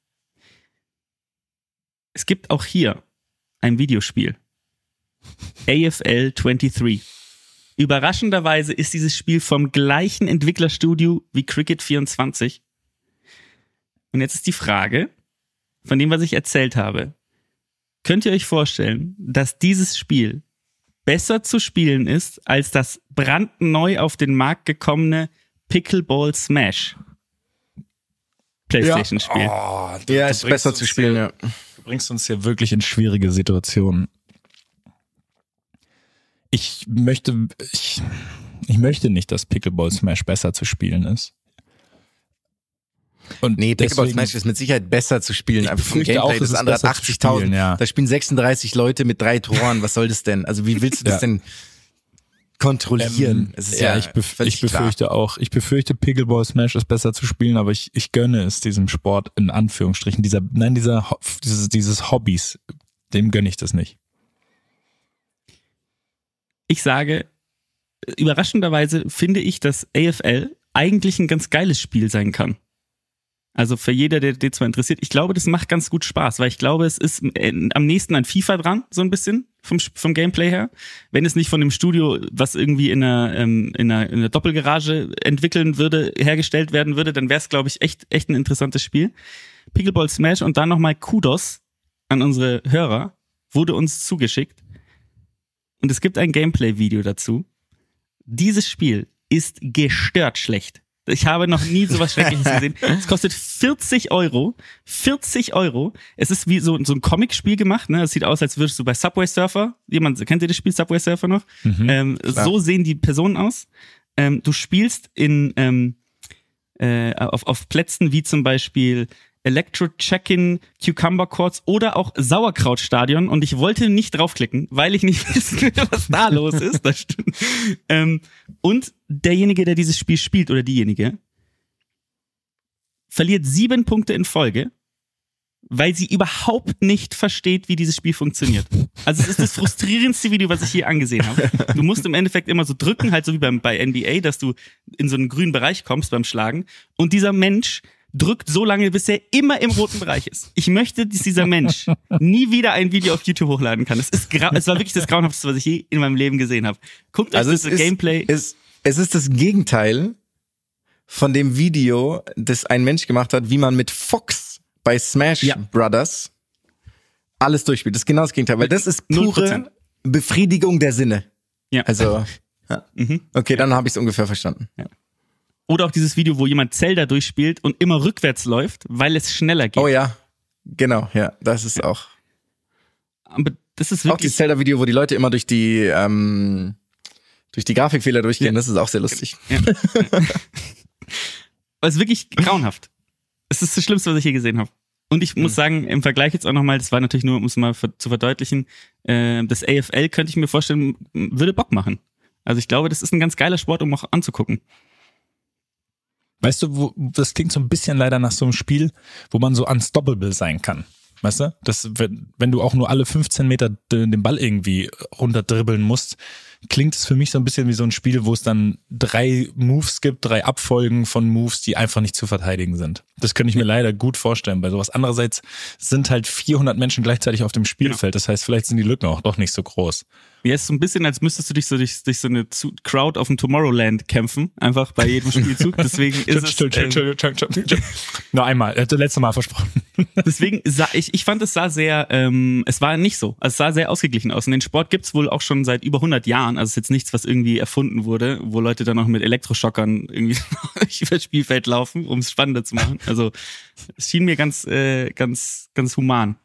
Es gibt auch hier ein Videospiel. AFL 23. Überraschenderweise ist dieses Spiel vom gleichen Entwicklerstudio wie Cricket 24. Und jetzt ist die Frage, von dem, was ich erzählt habe. Könnt ihr euch vorstellen, dass dieses Spiel besser zu spielen ist als das brandneu auf den Markt gekommene Pickleball Smash PlayStation-Spiel? Oh, Ja, ist besser zu spielen, ja. Du bringst uns hier wirklich in schwierige Situationen. Ich möchte nicht, dass Pickleball Smash besser zu spielen ist. Und Nee, Pickleball deswegen- Smash ist mit Sicherheit besser zu spielen, Ich einfach vom befürchte Gameplay. auch, Das es ist andere hat besser zu 80.000. spielen, ja. Da spielen 36 Leute mit 3 Toren. Was soll das denn? Also wie willst du das denn kontrollieren? Es ist ich völlig klar. befürchte, Pickleball Smash ist besser zu spielen, aber ich gönne es diesem Sport in Anführungsstrichen, dieses Hobbys, dem gönne ich das nicht. Ich sage, überraschenderweise finde ich, dass AFL eigentlich ein ganz geiles Spiel sein kann. Also für jeder, der zwar interessiert, ich glaube, das macht ganz gut Spaß, weil ich glaube, es ist am nächsten an FIFA dran, so ein bisschen, vom Gameplay her. Wenn es nicht von dem Studio, was irgendwie in einer Doppelgarage hergestellt werden würde, dann wäre es, glaube ich, echt ein interessantes Spiel. Pickleball Smash und dann nochmal Kudos an unsere Hörer, wurde uns zugeschickt. Und es gibt ein Gameplay-Video dazu. Dieses Spiel ist gestört schlecht. Ich habe noch nie sowas Schreckliches gesehen. Es kostet 40 Euro. 40 Euro. Es ist wie so ein Comic-Spiel gemacht. Ne? Es sieht aus, als würdest du bei Subway Surfer, kennt ihr das Spiel Subway Surfer noch? So sehen die Personen aus. Du spielst auf Plätzen wie zum Beispiel Electro Check-in, Cucumber Courts oder auch Sauerkrautstadion, und ich wollte nicht draufklicken, weil ich nicht wissen will, was da los ist. Das stimmt. Und derjenige, der dieses Spiel spielt, oder diejenige, verliert 7 Punkte in Folge, weil sie überhaupt nicht versteht, wie dieses Spiel funktioniert. Also es ist das frustrierendste Video, was ich je angesehen habe. Du musst im Endeffekt immer so drücken, halt so wie bei NBA, dass du in so einen grünen Bereich kommst beim Schlagen, und dieser Mensch drückt so lange, bis er immer im roten Bereich ist. Ich möchte, dass dieser Mensch nie wieder ein Video auf YouTube hochladen kann. Es war wirklich das Grauenhafteste, was ich je in meinem Leben gesehen habe. Guckt euch das Gameplay. Es ist das Gegenteil von dem Video, das ein Mensch gemacht hat, wie man mit Fox bei Smash Brothers alles durchspielt. Das ist genau das Gegenteil, weil das ist pure 0%. Befriedigung der Sinne. Ja. Also, okay, dann habe ich es ungefähr verstanden. Oder auch dieses Video, wo jemand Zelda durchspielt und immer rückwärts läuft, weil es schneller geht. Oh ja, genau, ja, das ist auch. Aber das ist Auch wirklich... dieses Zelda-Video, wo die Leute immer durch die Grafikfehler durchgehen, das ist auch sehr lustig. Ja. Aber es ist wirklich grauenhaft. Es ist das Schlimmste, was ich je gesehen habe. Und ich muss sagen, im Vergleich jetzt auch nochmal, das war natürlich nur, um es mal zu verdeutlichen, das AFL könnte ich mir vorstellen, würde Bock machen. Also ich glaube, das ist ein ganz geiler Sport, um auch anzugucken. Weißt du, das klingt so ein bisschen leider nach so einem Spiel, wo man so unstoppable sein kann. Weißt du? Wenn du auch nur alle 15 Meter den Ball irgendwie runterdribbeln musst, klingt es für mich so ein bisschen wie so ein Spiel, wo es dann 3 Moves gibt, 3 Abfolgen von Moves, die einfach nicht zu verteidigen sind. Das könnte ich mir leider gut vorstellen bei sowas. Andererseits sind halt 400 Menschen gleichzeitig auf dem Spielfeld. Das heißt, vielleicht sind die Lücken auch doch nicht so groß. Ja, ist so ein bisschen, als müsstest du dich so durch so eine Crowd auf dem Tomorrowland kämpfen. Einfach bei jedem Spielzug. Deswegen ist es... Nur einmal, letztes Mal versprochen. Deswegen, ich fand, es sah sehr, es war nicht so. Also es sah sehr ausgeglichen aus. Und den Sport gibt's wohl auch schon seit über 100 Jahren. Also es ist jetzt nichts, was irgendwie erfunden wurde, wo Leute dann noch mit Elektroschockern irgendwie über das Spielfeld laufen, um es spannender zu machen. Also es schien mir ganz human.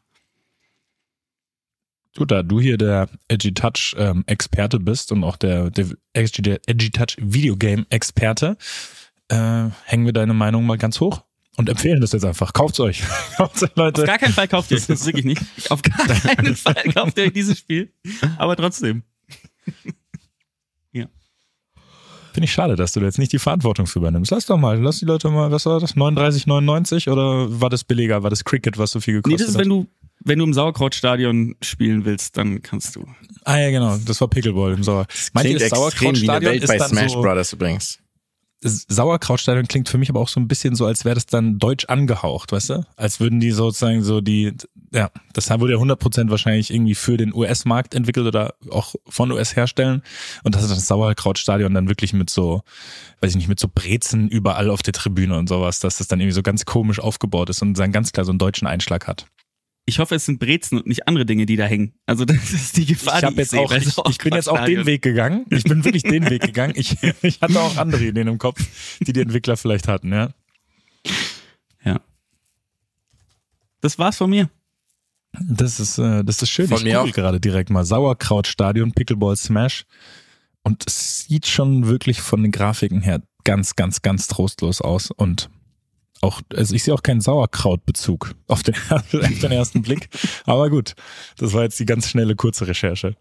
Du, da du hier der Edgy-Touch Experte bist und auch der Edgy-Touch Videogame Experte, hängen wir deine Meinung mal ganz hoch und empfehlen das jetzt einfach. Kauft's euch. Kauft's euch, Leute. Auf gar keinen Fall kauft ihr euch das, wirklich nicht. Auf gar keinen Fall kauft ihr euch dieses Spiel. Aber trotzdem. Ja. Finde ich schade, dass du da jetzt nicht die Verantwortung für übernimmst. Lass die Leute mal, was war das? 39,99 oder war das billiger? War das Cricket, was so viel gekostet hat? Nee, das ist, wenn du im Sauerkrautstadion spielen willst, dann kannst du. Ah ja, genau. Das war Pickleball im Klingt extrem wie eine Welt bei Smash Brothers übrigens. Sauerkrautstadion klingt für mich aber auch so ein bisschen so, als wäre das dann deutsch angehaucht, weißt du? Als würden die sozusagen so das wurde ja 100% wahrscheinlich irgendwie für den US-Markt entwickelt oder auch von US-Herstellen. Und das ist das Sauerkrautstadion dann wirklich mit so, weiß ich nicht, mit so Brezen überall auf der Tribüne und sowas, dass das dann irgendwie so ganz komisch aufgebaut ist und dann ganz klar so einen deutschen Einschlag hat. Ich hoffe, es sind Brezen und nicht andere Dinge, die da hängen. Also das ist die Gefahr, die ich sehe. Ich bin jetzt auch den Weg gegangen. Ich bin wirklich den Weg gegangen. Ich hatte auch andere Ideen im Kopf, die Entwickler vielleicht hatten, ja. Ja. Das war's von mir. Das ist schön. Von ich mir google gerade direkt mal Sauerkrautstadion, Pickleball Smash. Und es sieht schon wirklich von den Grafiken her ganz, ganz, ganz trostlos aus. Und auch, also ich sehe auch keinen Sauerkrautbezug auf den ersten Blick. Aber gut, das war jetzt die ganz schnelle, kurze Recherche.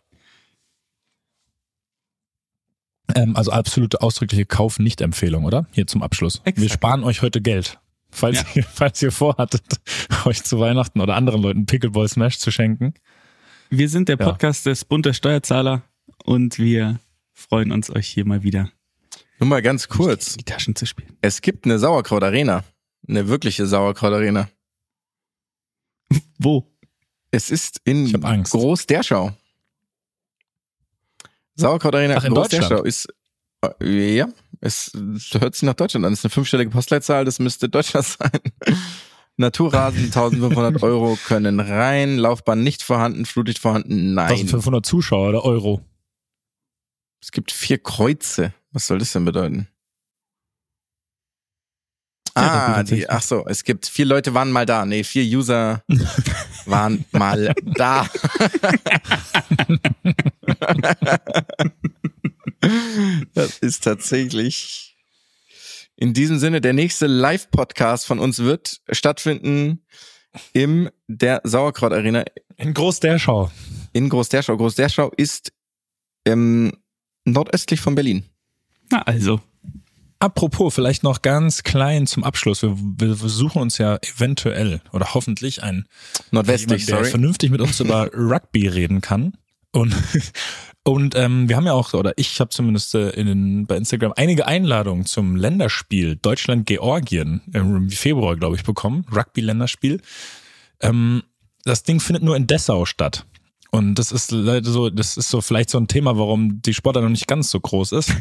Also absolute ausdrückliche Kauf-Nicht-Empfehlung, oder? Hier zum Abschluss. Exakt. Wir sparen euch heute Geld. Falls ihr vorhattet, euch zu Weihnachten oder anderen Leuten Pickleball Smash zu schenken. Wir sind der Podcast des Bund der Steuerzahler und wir freuen uns, euch hier mal wieder Nur mal ganz kurz. in die Taschen zu spielen. Es gibt eine Sauerkraut-Arena. Eine wirkliche Sauerkraut-Arena. Wo? Es ist in Ich hab Angst. Groß-Derschau. Sauerkraut-Arena Ach, in Groß-Derschau ist, ja, es hört sich nach Deutschland an. Es ist eine 5-stellige Postleitzahl, das müsste Deutschland sein. Naturrasen, 1500 Euro können rein, Laufbahn nicht vorhanden, Flutlicht vorhanden, nein. 1500 Zuschauer oder Euro. Es gibt 4 Kreuze. Was soll das denn bedeuten? Ach so, es gibt 4 Leute waren mal da. Nee, 4 User waren mal da. Das ist tatsächlich in diesem Sinne der nächste Live-Podcast von uns wird stattfinden in der Sauerkraut-Arena In Groß-Derschau. in Groß-Derschau. Groß-Derschau ist nordöstlich von Berlin. Na also. Apropos, vielleicht noch ganz klein zum Abschluss. Wir suchen uns ja eventuell oder hoffentlich Nordwestlich, jemand, der vernünftig mit uns über Rugby reden kann. Und wir haben ja auch, oder ich habe zumindest bei Instagram einige Einladungen zum Länderspiel Deutschland-Georgien im Februar, glaube ich, bekommen. Rugby-Länderspiel. Das Ding findet nur in Dessau statt. Und das ist so vielleicht so ein Thema, warum die Sportart noch nicht ganz so groß ist.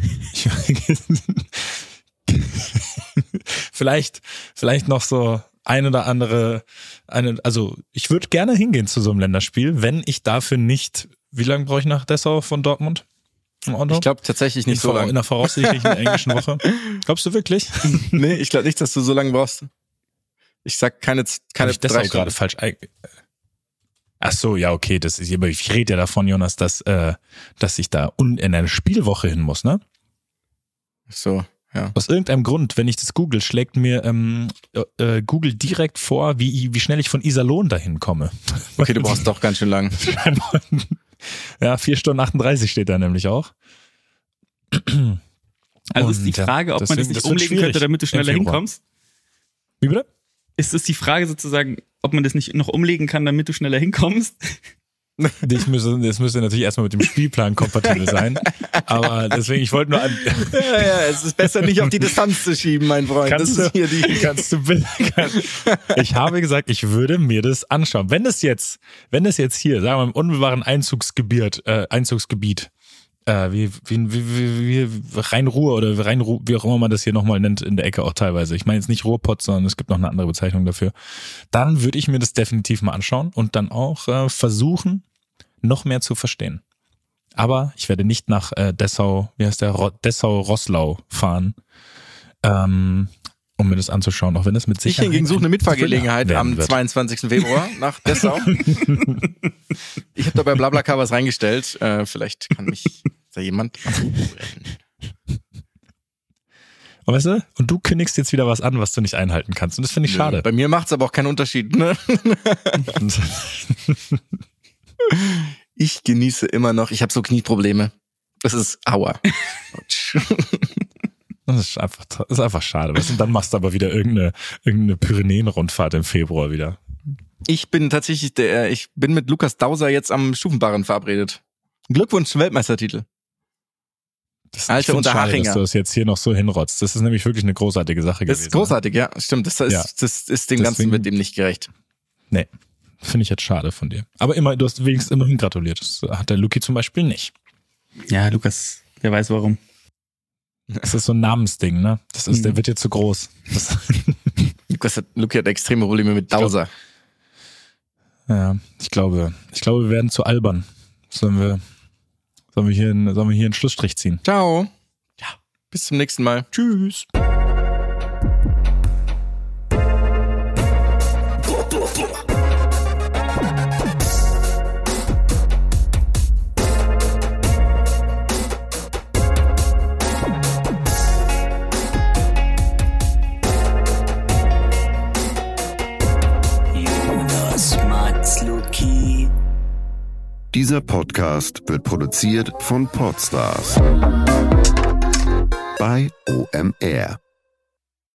Vielleicht noch so ein oder andere, also ich würde gerne hingehen zu so einem Länderspiel, wenn ich dafür nicht, wie lange brauche ich nach Dessau von Dortmund? Ich glaube tatsächlich nicht so lange. In der voraussichtlichen englischen Woche. Glaubst du wirklich? Nee, ich glaube nicht, dass du so lange brauchst. Ich sag keine Hab ich Dessau 3 gerade falsch. Ach so, ja, okay, das ist, aber ich rede ja davon, Jonas, dass ich da in eine Spielwoche hin muss, ne? So. Ja. Aus irgendeinem Grund, wenn ich das google, schlägt mir Google direkt vor, wie schnell ich von Iserlohn dahin komme. Okay, du brauchst doch ganz schön lang. Ja, 4 Stunden 38 steht da nämlich auch. Also ist die Frage, ob man das nicht umlegen könnte, damit du schneller hinkommst? Wie bitte? Ist es die Frage sozusagen, ob man das nicht noch umlegen kann, damit du schneller hinkommst? Das müsste natürlich erstmal mit dem Spielplan kompatibel sein. Aber deswegen, ich wollte nur Ja, es ist besser, nicht auf die Distanz zu schieben, mein Freund. Ich habe gesagt, ich würde mir das anschauen. Wenn das jetzt hier, sagen wir mal, im unmittelbaren Einzugsgebiet, wie Rhein-Ruhr oder Rhein-Ruhr, wie auch immer man das hier nochmal nennt, in der Ecke auch teilweise. Ich meine jetzt nicht Ruhrpott, sondern es gibt noch eine andere Bezeichnung dafür. Dann würde ich mir das definitiv mal anschauen und dann auch versuchen, noch mehr zu verstehen. Aber ich werde nicht nach Dessau, Dessau-Rosslau fahren, um mir das anzuschauen, auch wenn das mit Sicherheit... Ich hingegen suche eine Mitfahrgelegenheit am 22. Februar nach Dessau. Ich habe da bei BlaBlaCar was reingestellt. Vielleicht kann mich da jemand retten. Weißt du? Und du kündigst jetzt wieder was an, was du nicht einhalten kannst. Und das finde ich schade. Bei mir macht's aber auch keinen Unterschied, ne? Ich genieße immer noch, ich habe so Knieprobleme. Das ist aua. Das ist einfach schade. Weißt du? Und dann machst du aber wieder irgendeine Pyrenäen-Rundfahrt im Februar wieder. Ich bin tatsächlich ich bin mit Lukas Dauser jetzt am Stufenbarren verabredet. Glückwunsch zum Weltmeistertitel. Alter Unterhachinger. Dass du das jetzt hier noch so hinrotzt. Das ist nämlich wirklich eine großartige Sache gewesen. Das ist großartig, ja, stimmt. Das ist dem Ganzen mit dem nicht gerecht. Nee, finde ich jetzt schade von dir. Aber du hast wenigstens immerhin gratuliert. Das hat der Luki zum Beispiel nicht. Ja, Lukas, wer weiß warum. Das ist so ein Namensding, ne? Der wird jetzt zu groß. Luki hat extreme Probleme mit Dauser. Ich glaube, wir werden zu albern. Sollen wir hier einen Schlussstrich ziehen? Ciao. Ja, bis zum nächsten Mal. Tschüss. Dieser Podcast wird produziert von Podstars bei OMR.